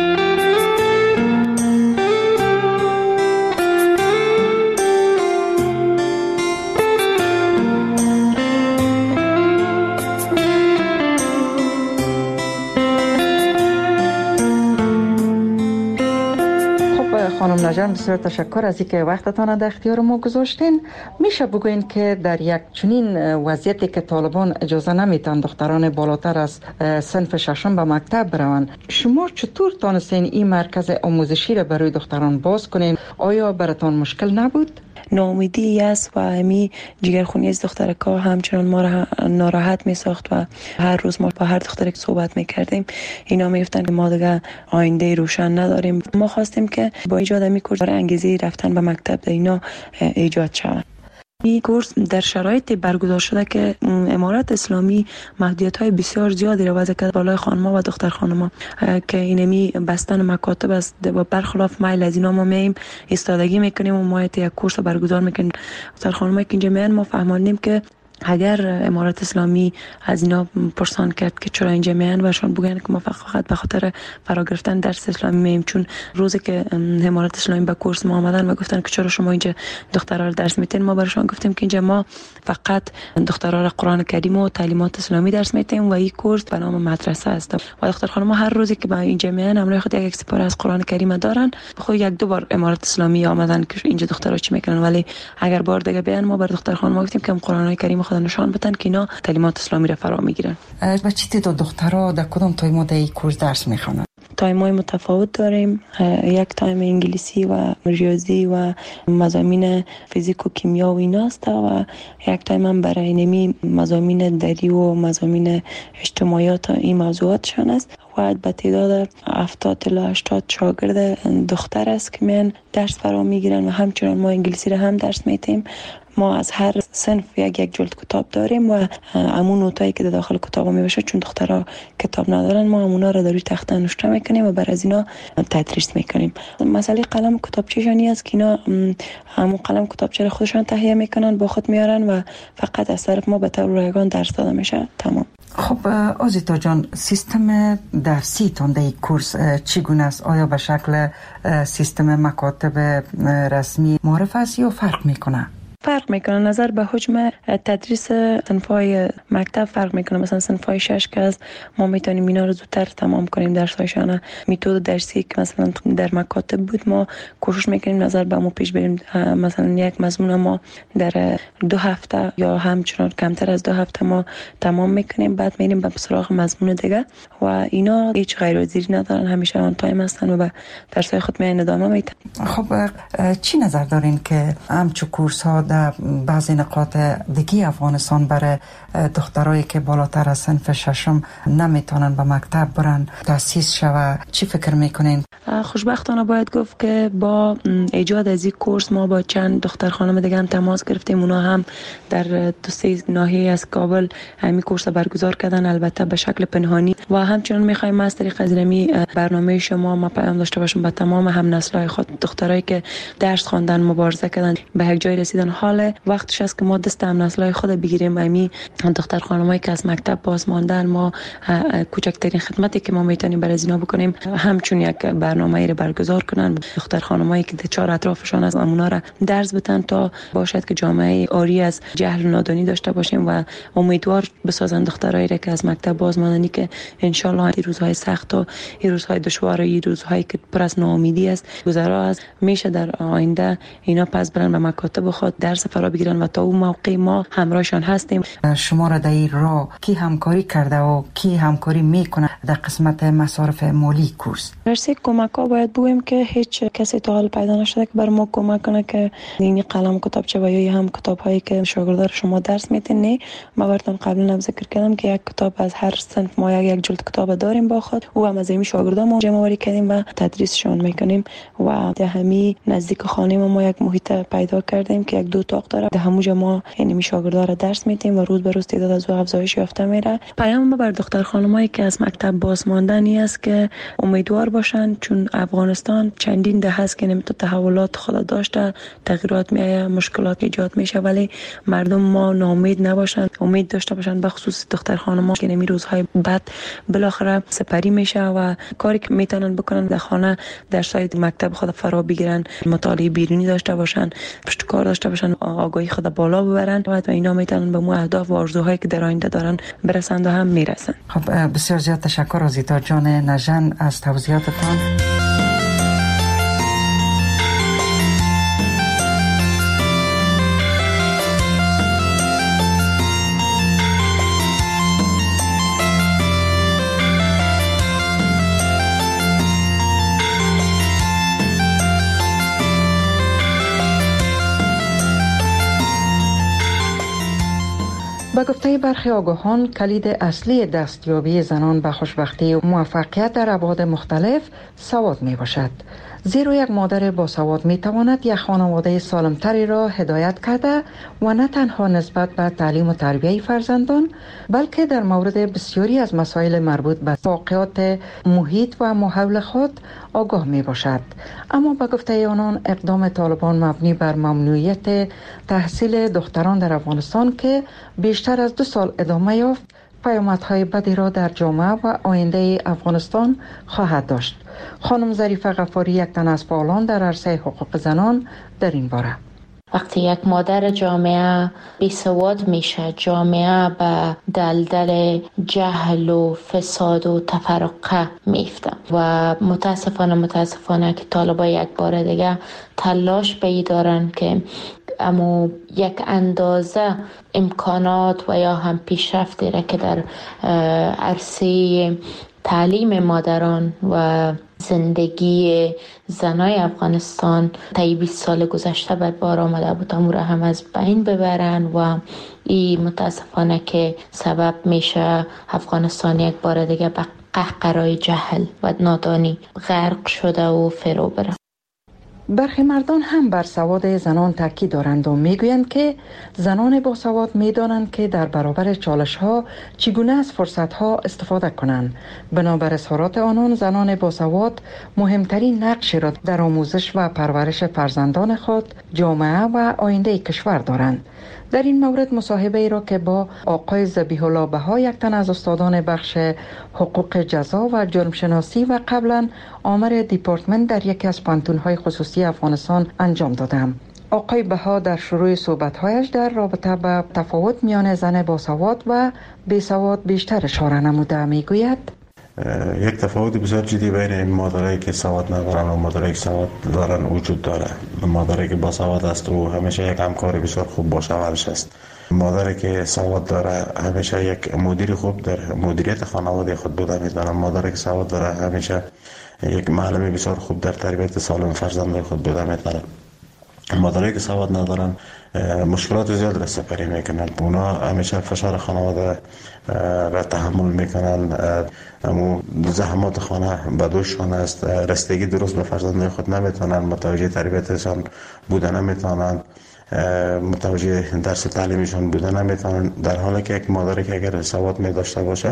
خانم نجم بسیار تشکر از اینکه وقتتان در اختیار ما گذاشتین. میشه بگوین که در یک چنین وضعیتی که طالبان اجازه نمیتن دختران بالاتر از صنف ششم به مکتب بروند، شما چطور تانستین این مرکز آموزشی را برای دختران باز کنین؟ آیا براتان مشکل نبود؟ ناامیدی است و همی جگرخونی از دخترکا همچنان ما را ناراحت می ساخت و هر روز ما با هر دختری که صحبت می کردیم اینا می گفتن که ما دیگه آینده روشن نداریم. ما خواستیم که با ایجاد می کورس انگیزه رفتن به مکتب اینا ایجاد شود. این کورس در شرایط برگزار شده که امارت اسلامی محدودیت‌های بسیار زیادی را وضع کرده بالای خانم‌ها و دختر خانم‌ها که اینمی بستن مکاتب است و برخلاف میل از اینا ما میایم ایستادگی میکنیم و ما یک کورس برگزار میکنیم. دختر خانم‌ها که اینجا میان ما فهمیدیم که اگر امارت اسلامی از اینا پرسان کرد که چرا اینجا میان و شون بگن که ما فقط به خاطر فرا گرفتن درس اسلامی میایم، چون روزی که امارت اسلامی به کورس ما آمدن و گفتن که چرا شما اینجا دخترها رو درس میتین، ما براشون گفتیم که اینجا ما فقط دخترها را قرآن کریم و تعلیمات اسلامی درس میتیم و این کورس به نام مدرسه است و دختر خانم هر روزی که به اینجا میان همراه خود یک سپاره از قرآن کریم دارن. خود یک دو بار امارت اسلامی آمدن که اینجا دخترها چی میکنن، ولی اگر بار دیگه بیان ما بر دختر خانم گفتیم که قرآن کریم خود نشان بدن که اینا تعلیمات اسلامی را فرا میگیرن. و چه تعداد دخترها در کدام تایم در این کورس درس میخوانند؟ تایم‌های متفاوت داریم. یک تایم انگلیسی و ریاضی و مضامین فیزیک و کیمیا و ایناست و یک تایم هم برای نمی مضامین دری و مضامین اجتماعیات این موضوعاتشان است. و به تعداد 70 تا 80 شاگرد دختر است که میان درس فرا میگیرن و همچنان ما انگلیسی را هم درس میتیم. ما از هر صنف یک جلد کتاب داریم و همون نوتایی که داخل کتاب میباشه، چون دخترها کتاب ندارن ما همونا را در روی تخته نوشته میکنیم و بر از اینا تدریس میکنیم. مسئله قلم و کتابچه‌شانی است که اینا همون قلم کتابچه را خودشان تهیه میکنن با خود میارن و فقط از طرف ما به طور رایگان درس داده میشه. تمام. خب آزیتا جان، سیستم درسی تان در این کورس چگونه است؟ آیا به شکل سیستم مکاتب رسمی معرف است یا فرق میکنه؟ فرق میکنه. نظر به حجم تدریس صنف‌های مکتب فرق میکنه. مثلا صنف‌های 6 که از ما میتونیم اینا رو زودتر تمام کنیم درس‌هایشان. متد درسی که مثلا در مکاتب بود ما کوشش میکنیم نظر به ما پیش بریم. مثلا یک مضمون ما در 2 هفته یا همچنان کمتر از 2 هفته ما تمام میکنیم، بعد میریم به سراغ مضمون دیگه و اینا هیچ غیرحاضری ندارن، همیشه آن تایم هستن و به درس‌های خود میان ادامه میدن. خب چی نظر دارین که همچو کورس ها در بعضی نقاط دیگه افغانستان برای دخترایی که بالاتر از صنف ششم نمیتونن به مکتب برن تأسیس شود؟ چی فکر میکنین؟ خوشبختانه باید گفت که با ایجاد از این کورس ما با چند دختر خانم دیگه هم تماس گرفتیم. اونا هم در 2-3 ناحیه از کابل همین کورس برگزار کردن، البته به شکل پنهانی و همچنان میخوایم از طریق از برنامه شما ما پیام داشته باشیم به تمام هم نسل‌های خود، دخترایی که درس خواندن مبارزه کردن به یک جای رسیدن. حال وقتش است که ما دست هم نسل‌های خود بگیریم. همین دختر خانمایی که از مکتب باز ماندن، ما کوچکترین خدمتی که ما میتونیم برای اینا بکنیم همچون یک برنامه‌ای رو برگزار کنن. دختر خانمایی که چهار اطرافشان از اونا را درس بدن تا باشد که جامعه آری از جهل و نادانی داشته باشیم و امیدوار بسازن دخترایی را که از مکتب باز ماندنی که ان شاء الله این روزهای سخت و این روزهای دشوار و این روزهایی که پر از ناامیدی است گذرا از میشه در آینده اینا پس برن به مکاتب خود درس فرا بگیرن و تا اون موقع ما همراهشان هستیم. شما را در این راه کی همکاری کرده و کی همکاری میکنه در قسمت مصارف مالی کورس؟ درسی کمک‌ها باید بگویم که هیچ کسی تا حال پیدا نشده که بر ما کمک کنه که این قلم کتابچه و یا هم کتاب‌هایی که شاگردان شما درس میتین. نه، ما براتون قبلا هم ذکر کردم که یک کتاب از هر صنف ما یک جلد کتاب داریم با خود و هم از این شاگردان ما جمع آوری کردیم و تدریسشون میکنیم و در همین نزدیک خانه ما یک محیط پیدا کردیم که یک 2 اتاق داره. در همونجا ما یعنی شاگردان را درس میدیم و روز به روز تعداد از افزایش یافته میره. پیام ما بر دختر خانمایی که از مکتب باز ماندنی است که امیدوار باشن، چون افغانستان چندین دهه است که نمیتونه تحولات خود داشته، تغییرات میایه، مشکلات ایجاد میشه، ولی مردم ما ناامید نباشن، امید داشته باشن. به خصوص دختر خانم‌ها که نمی روزهای بعد بالاخره سپری میشه و کاری که میتونن بکنن در خانه درسای مکتب خود فرا بگیرن، مطالعه بیرونی داشته باشن، پشتکار داشته باشن، آگاهی خود بالا ببرن و اینا میتونن به مو اهداف و آرزوهایی که در آینده دارن برسند و هم میرسن. خب بسیار زیاد تشکر آزیتا جان نژن از توضیحاتتان. به گفته برخی آگاهان کلید اصلی دستیابی زنان به خوشبختی و موفقیت در ابعاد مختلف سواد می باشد. زیرا یک مادر با سواد می تواند یک خانواده سالمتری را هدایت کرده و نه تنها نسبت به تعلیم و تربیت فرزندان بلکه در مورد بسیاری از مسائل مربوط به واقعات محیط و ماحول خود آگاه می باشد. اما به گفته آنان اقدام طالبان مبنی بر ممنوعیت تحصیل دختران در افغانستان که بیشتر از 2 سال ادامه یافت پیامدهای بدی را در جامعه و آینده افغانستان خواهد داشت. خانم ظریفه غفاری یک تن از فعالان در عرصه حقوق زنان در این باره: وقتی یک مادر جامعه بیسواد میشه، جامعه به دلدل جهل و فساد و تفرقه میفته و متاسفانه که طالبا یک بار دیگه تلاش به دارن که اما یک اندازه امکانات و یا هم پیشرفتی را که در عرصه تعلیم مادران و زندگی زنای افغانستان طی 20 سال گذشته به بار آمده بود امور هم از بین ببرن و این متاسفانه که سبب میشه افغانستان یک بار دیگه به قهقرای جهل و نادانی غرق شده و فرو بره. برخی مردان هم بر سواد زنان تاکید دارند و میگویند که زنان با سواد میدانند که در برابر چالش ها چگونه از فرصت ها استفاده کنند. بنابر اظهارات آنان زنان با سواد مهمترین نقشی را در آموزش و پرورش فرزندان خود، جامعه و آینده کشور دارند. در این مورد مصاحبه ای را که با آقای ذبیح الله بها یک تن از استادان بخش حقوق جزا و جرم شناسی و قبلا آمر دیپارتمنت در یکی از پانتون‌های خصوصی افغانستان انجام دادم. آقای بها در شروع صحبت‌هایش در رابطه با تفاوت میان زن با سواد و بی سواد بیشتر اشاره نموده میگوید: یک تفاوت بسیار جدی بین این مادرایی که سواد ندارن و مادرایی که سواد دارن وجود داره. مادری که با سواد است و همیشه یک همکار بسیار خوب با شوهرش است. مادری که سواد داره همیشه یک مدیر خوب در مدیریت خانواده خود بوده میتونه. مادری که سواد داره همیشه یک معلم بسیار خوب در تربیت سالم فرزندان خود بوده میتونه. مادرایی که سواد ندارن مشکلات زیاد را سپری میکنن. اونا همیشه فشار خانواده را تحمل میکنن. اما زحمات خانه به دوششان است. رسیدگی درست به فرزندان خود نمیتونن. متوجه تربیتشان بودن نمیتونن. متوجه درس تعلیمشان بودن نمیتونن. در حالی که یک مادری که اگر سواد می داشته باشه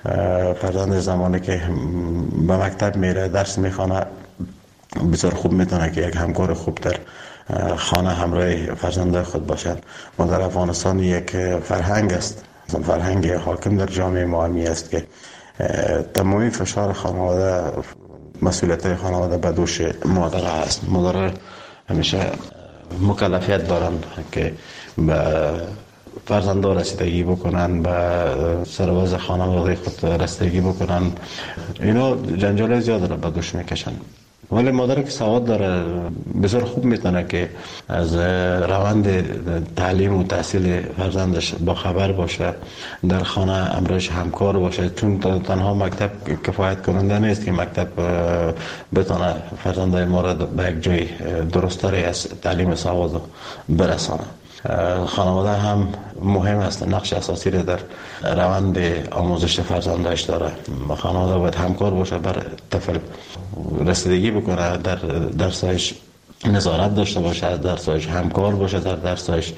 فرزند زمانی که به مکتب میره درس میخونه بسیار خوب میتونه که یک همکار خوب در خانه همراه فرزندان خود باشد. ما در افغانستان یک فرهنگ است، فرهنگ حاکم در جامعه ما است که تمامی فشار خانواده، مسئولیت خانواده به دوش مادر است. مادر همیشه مکلفیت دارند که به فرزندان رسیدگی بکنن، به سروز خانواده خود رسیدگی بکنن. اینا جنجال زیاد را به دوش میکشن. ولی مادر که سواد داره بسیار خوب میتونه که از روند تعلیم و تحصیل فرزندش با خبر باشه، در خانه امرش همکار باشه، چون تنها مکتب کفایت کننده نیست که مکتب بتونه فرزندای ما را به یک جای درستری از تعلیم سواد برسانه. خانواده هم مهم است، نقش اساسی را در روند آموزش فرزندش داره. خانواده باید همکار باشه بر طفل، رسیدگی بکنه، در درسش نظارت داشته باشه، از درسش همکار باشه، در درسش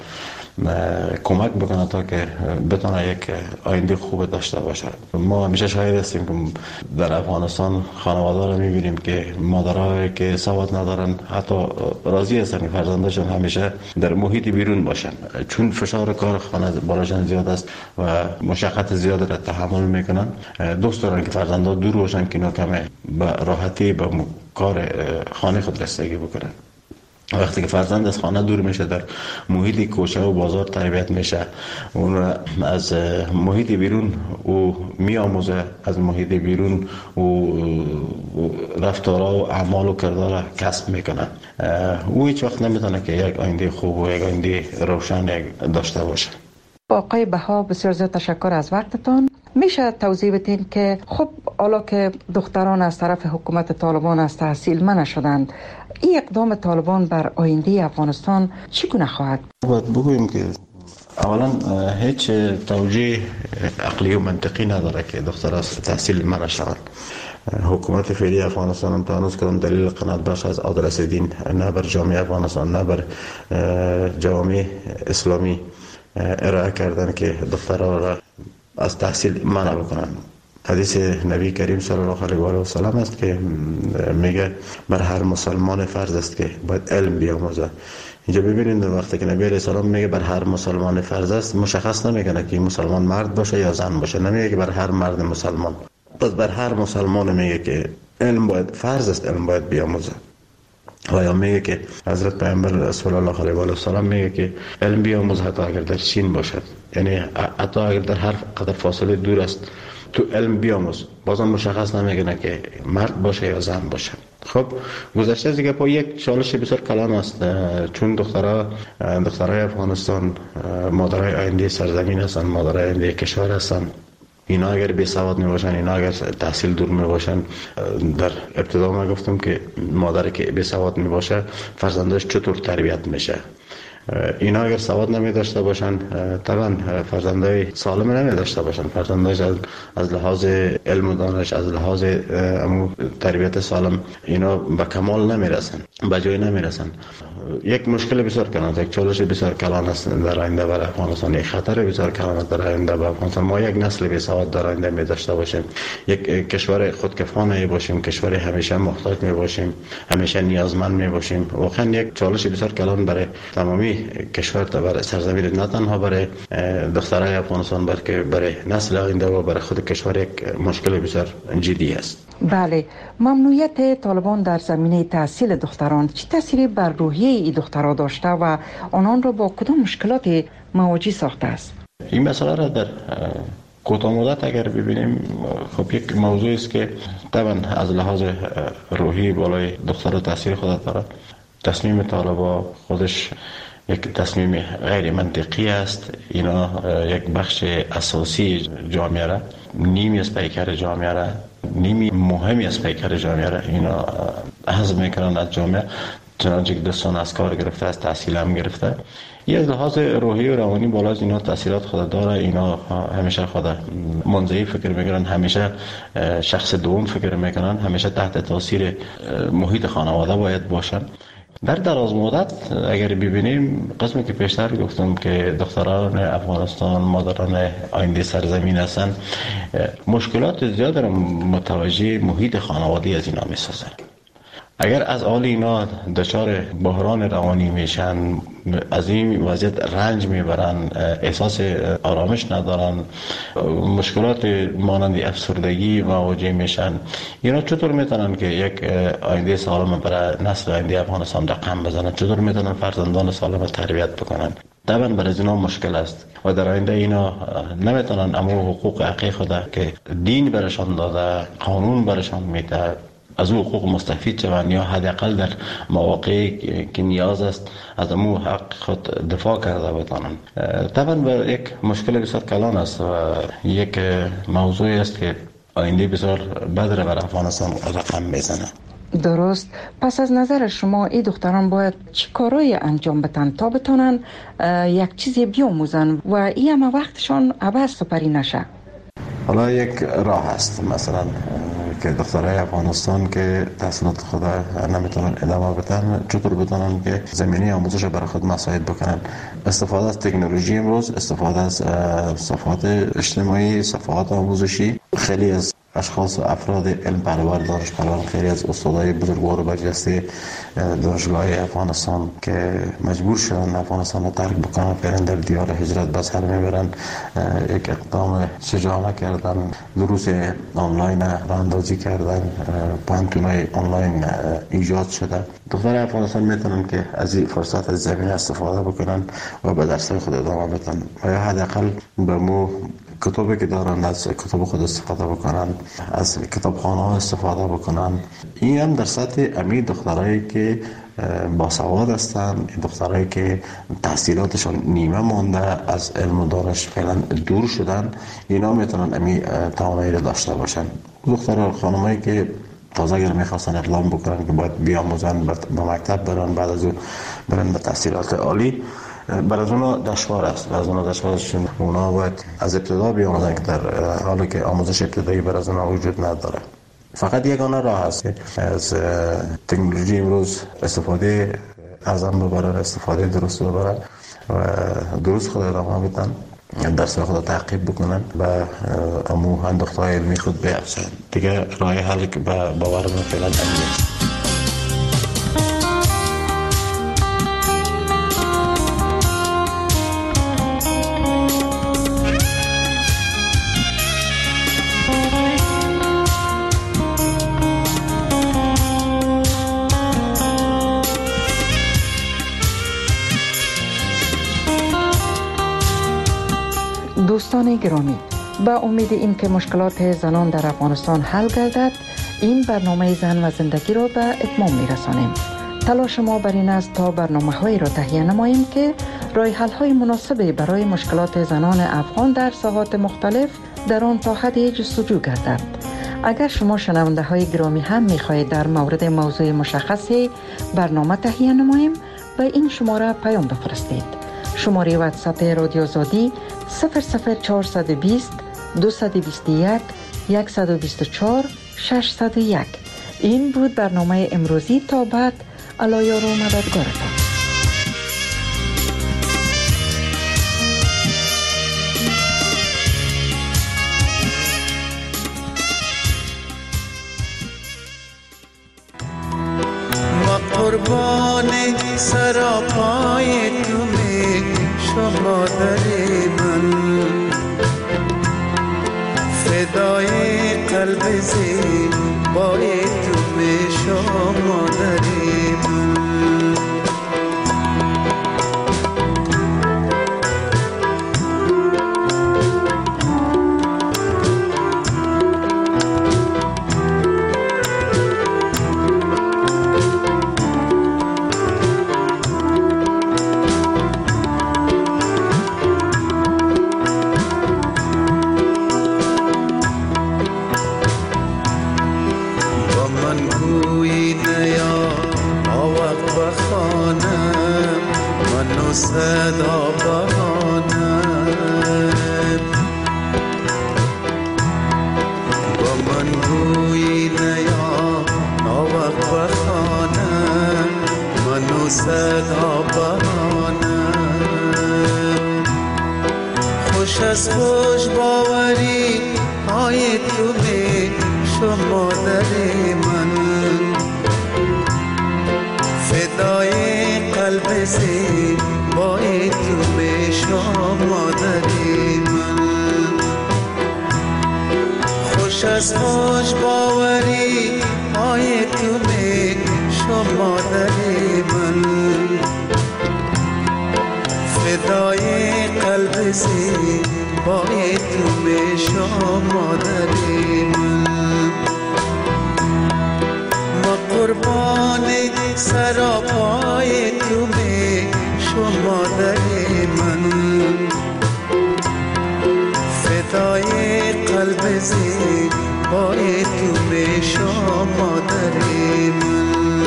کمک بکنه تا که بتونه یک آینده خوب داشته باشه. ما همیشه شاهد هستیم که در افغانستان خانواده رو میبینیم که مادرایی که سواد ندارن حتی راضی هستن که فرزندشون همیشه در محیط بیرون باشن، چون فشار کار خانه بالاشان زیاد است و مشقت زیاد را تحمل میکنن. دوست دارن که فرزندان دور باشن که اینا کمه به راحتی به کار خانه خود رسیدگی بکنن. وقتی که فرزند از خانه دور میشه، در محیط کوچه و بازار تربیت میشه، اون از محیط بیرون او میآموزه، از محیط بیرون او رفتارها و اعمال و کردار کسب میکنه. او هیچ وقت نمیتونه که یک آینده خوب و یک آینده روشن داشته باشه. آقای بها بسیار زیاد تشکر از وقتتان. میشه توضیح بدین که خب حالا که دختران از طرف حکومت طالبان از تحصیل منع شدند، این اقدام طالبان بر آینده افغانستان چگونه خواهد؟ باید بگوییم که اولا هیچ توجیه عقلی و منطقی نداره که دخترها تحصیل نرشن. حکومت فعلی افغانستان هم تا هنوز کدام دلیل قناعت بخش از عادل رسیدین نه بر جامعه افغانستان نه بر جامعه اسلامی ارائه کردن که دخترها را از تحصیل منع بکنن. حدیث نبی کریم صلی الله علیه و آله و سلم است که میگه بر هر مسلمان فرض است که باید علم بیاموزه. اینجا ببینید وقتی که نبی علیه السلام میگه بر هر مسلمان فرض است، مشخص نمیکنه که مسلمان مرد باشه یا زن باشه، نمیگه که بر هر مرد مسلمان. پس بر هر مسلمان میگه که علم باید فرض است، علم باید بیاموزه. و یا میگه که حضرت پیامبر صلی الله علیه و آله و سلم میگه که علم بیاموز حتی اگر در چین باشد، یعنی حتی اگر در هر قدر فاصله دور است تو علم بیاموز. بازم مشخص نمیکنه که مرد باشه یا زن باشه. خب گذشته از دیگه با یک چالش بسیار کلان است، چون دخترای افغانستان مادرای آینده سرزمین هستند، مادرای آینده کشور هستند. اینا اگر بی سواد می باشن، اینا اگر تحصیل دور می باشن، در ابتدا ما گفتم که مادری که بی سواد می باشه فرزندش چطور تربیت میشه. اینا اگر سواد نمی داشته باشن طبعا فرزندای سالم نمی داشته باشن، فرزندایش از لحاظ علم و دانش، از لحاظ تربیت سالم اینا به کمال نمی رسن، به جای نمی رسن. یک مشکل بسیار کلان، یک چالش بسیار کلان است در آینده برای افغانستان، یک خطر بسیار کلان است در آینده برای افغانستان. ما یک نسل بی سواد در آینده می داشته باشیم، یک کشور خودکفا باشیم، کشور همیشه محتاج می باشیم، همیشه نیازمند می باشیم. واقعا یک چالش بسیار کلان برای تمامی کشور، برای سرزمین، نه تنها برای دخترای افغانستان بلکه برای نسل آینده و برای خود کشور یک مشکل بسیار جدی است. بله، ممنوعیت طالبان در زمینه تحصیل دختران چه تأثیری بر روحیه این دخترها داشته و آنان را با کدام مشکلات مواجه ساخته است؟ این مسئله را در کوتاه مدت اگر ببینیم، خب یک موضوع است که طبعا از لحاظ روحی بالای دخترها تاثیر خود داره. تصمیم طالبان خودش یک تصمیم غیر منطقی است. اینا یک بخش اساسی جامعه را، نیمی از پیکر جامعه را، نیمی مهمی از پیکر جامعه را اینا حذف میکنن از جامعه، چنانچه که دستان از کار گرفته، از تحصیل هم گرفته. این از لحاظ روحی و روانی بالا از اینا تاثیرات خود داره. اینا همیشه خود منزوی فکر میکنن، همیشه شخص دوم فکر میکنن، همیشه تحت تاثیر محیط خانواده باید باشن. در دراز مدت اگر ببینیم، قسمی که پیشتر گفتم که دختران افغانستان مادران آینده سرزمین هستند، مشکلات زیاد را متوجه محیط خانوادی از اینا میسازن. اگر از حال اینا دچار بحران روانی میشن، از این وضعیت رنج میبرن، احساس آرامش ندارن، مشکلات مانند افسردگی مواجه میشن، اینا چطور میتونن که یک آینده سالم برای نسل آینده افغانستان رقم بزنن؟ چطور میتونن فرزندان سالم تربیت بکنن؟ طبعا برای اینا مشکل است و در آینده اینا نمیتونن اما حقوق حقیقی خود که دین برشان داده، قانون برشان میده، از او حقوق مستفید شوند یا حداقل در مواقعی که نیاز است از امو حق خود دفاع کرده بتانند. طبعا یک مشکل بسیار کلان است و یک موضوعی است که آینده بسیار بد را بر افغانستان رقم میزنه. درست. پس از نظر شما این دختران باید چه کارایی انجام بدن تا بتونن یک چیزی بیاموزن و این همه وقتشان عبث سپری نشه؟ حالا یک راه است، مثلا که دخترای افغانستان که تحصیلات خود نمیتونن ادامه بدن، چطور بتونن که زمینه آموزش برای خود مساعد بکنن. استفاده از تکنولوژی امروز، استفاده از صفحات اجتماعی، صفحات آموزشی. خیلی از اشخاص و افراد علم پرور، دانش پرور، خیلی از استادای بزرگوار و برجسته دانشگاه افغانستان که مجبور شدن افغانستان رو ترک بکنن، برن در دیار هجرت به سر میبرن، یک اقدام شجاعانه کردن، دروس آنلاین راهاندازی کردن، پانتونای آنلاین ایجاد شده. دختر افغانستان میتونن که از این فرصت، از زمینه استفاده بکنن و به درسای خود ادامه بدن و یا حداقل به مو کتابی که دارن از کتاب خود استفاده بکنن، از کتابخانه ها استفاده بکنن. این هم در سطح امی دخترایی که با سواد هستن، دخترایی که تحصیلاتشان نیمه مانده، از علم و دانش فعلا دور شدن، اینا میتونن امی توانایی را داشته باشن. دختران خانمایی که تازه اگر میخواستن اقدام بکنن که باید بیاموزن، به مکتب برن، بعد از او برن به تحصیلات عالی، برای اونا دشوار است. برای اونا دشوار است چون اونا باید از ابتدا بیاموزن که در حالی که آموزش ابتدایی برای اونا وجود نداره. فقط یگانه راه است از تکنولوژی امروز استفاده ارزان ببرن، استفاده درست ببرن و درست خود ادامه بدن، درس خود تعقیب بکنن و امو اندوختهای علمی خود بیافزن. دیگه راه حلی که باور من فعلا همین. دوستان گرامی، با امید این که مشکلات زنان در افغانستان حل گردد، این برنامه زن و زندگی را به اتمام می‌رسانیم. تلاش ما بر این است تا برنامه‌هایی را تهیه نماییم که راه حل‌های مناسبی برای مشکلات زنان افغان در ساحات مختلف در آن تا حدی جستجو گردد. اگر شما شنونده های گرامی هم می‌خواهید در مورد موضوع مشخصی برنامه تهیه نماییم، به این شماره پیام بفرستید. شماره واتساپ رادیو آزادی 00420 221 124 601. این بود برنامه امروزی. تا بعد، الله و مددگارتان. قربان سراپای تو می شما داری من، فدای قلب زیبای تو می شما داری من. صدا بهانم با من گویی نیا ناوق بخانم منو صدا بهانم. خوش از خوش باوری های تو می شما داری من، فدای قلب زیبای تو به شما داری من. خوش از خوش باوری های تو به شما داری من، فدای قلب زیبای تو به شما داری من. ما قربان سراپای تو می شما داری من، فدای قلب زیبای تو می شما داری من.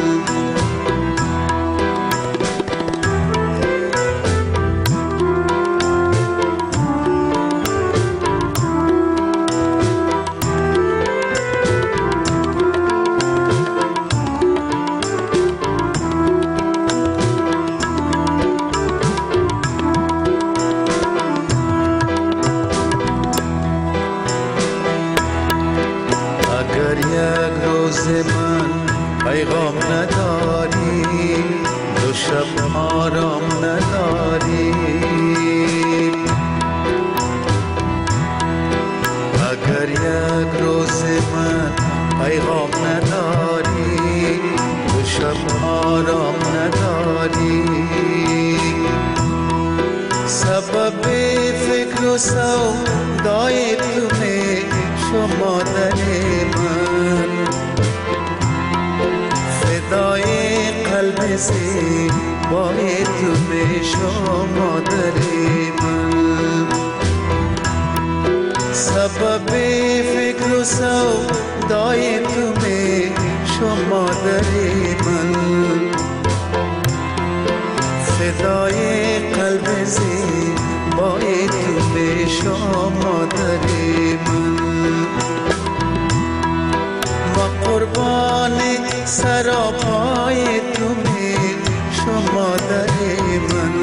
پیغام نداری دو شب آرام نداری، اگر یک روز من پیغام نداری دو شب آرام نداری، سبب فکر و سودای تو می شما داری من، فدای قلب زیبای تو به شما داری من، سبب فکر و سودای تو به شما داری من، فدای قلب زیبای تو بشو مادر من و قربان سراپای تو بشو مادر من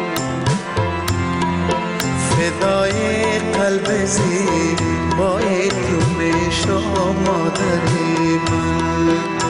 فدای قلب زیبای تو بشو مادر من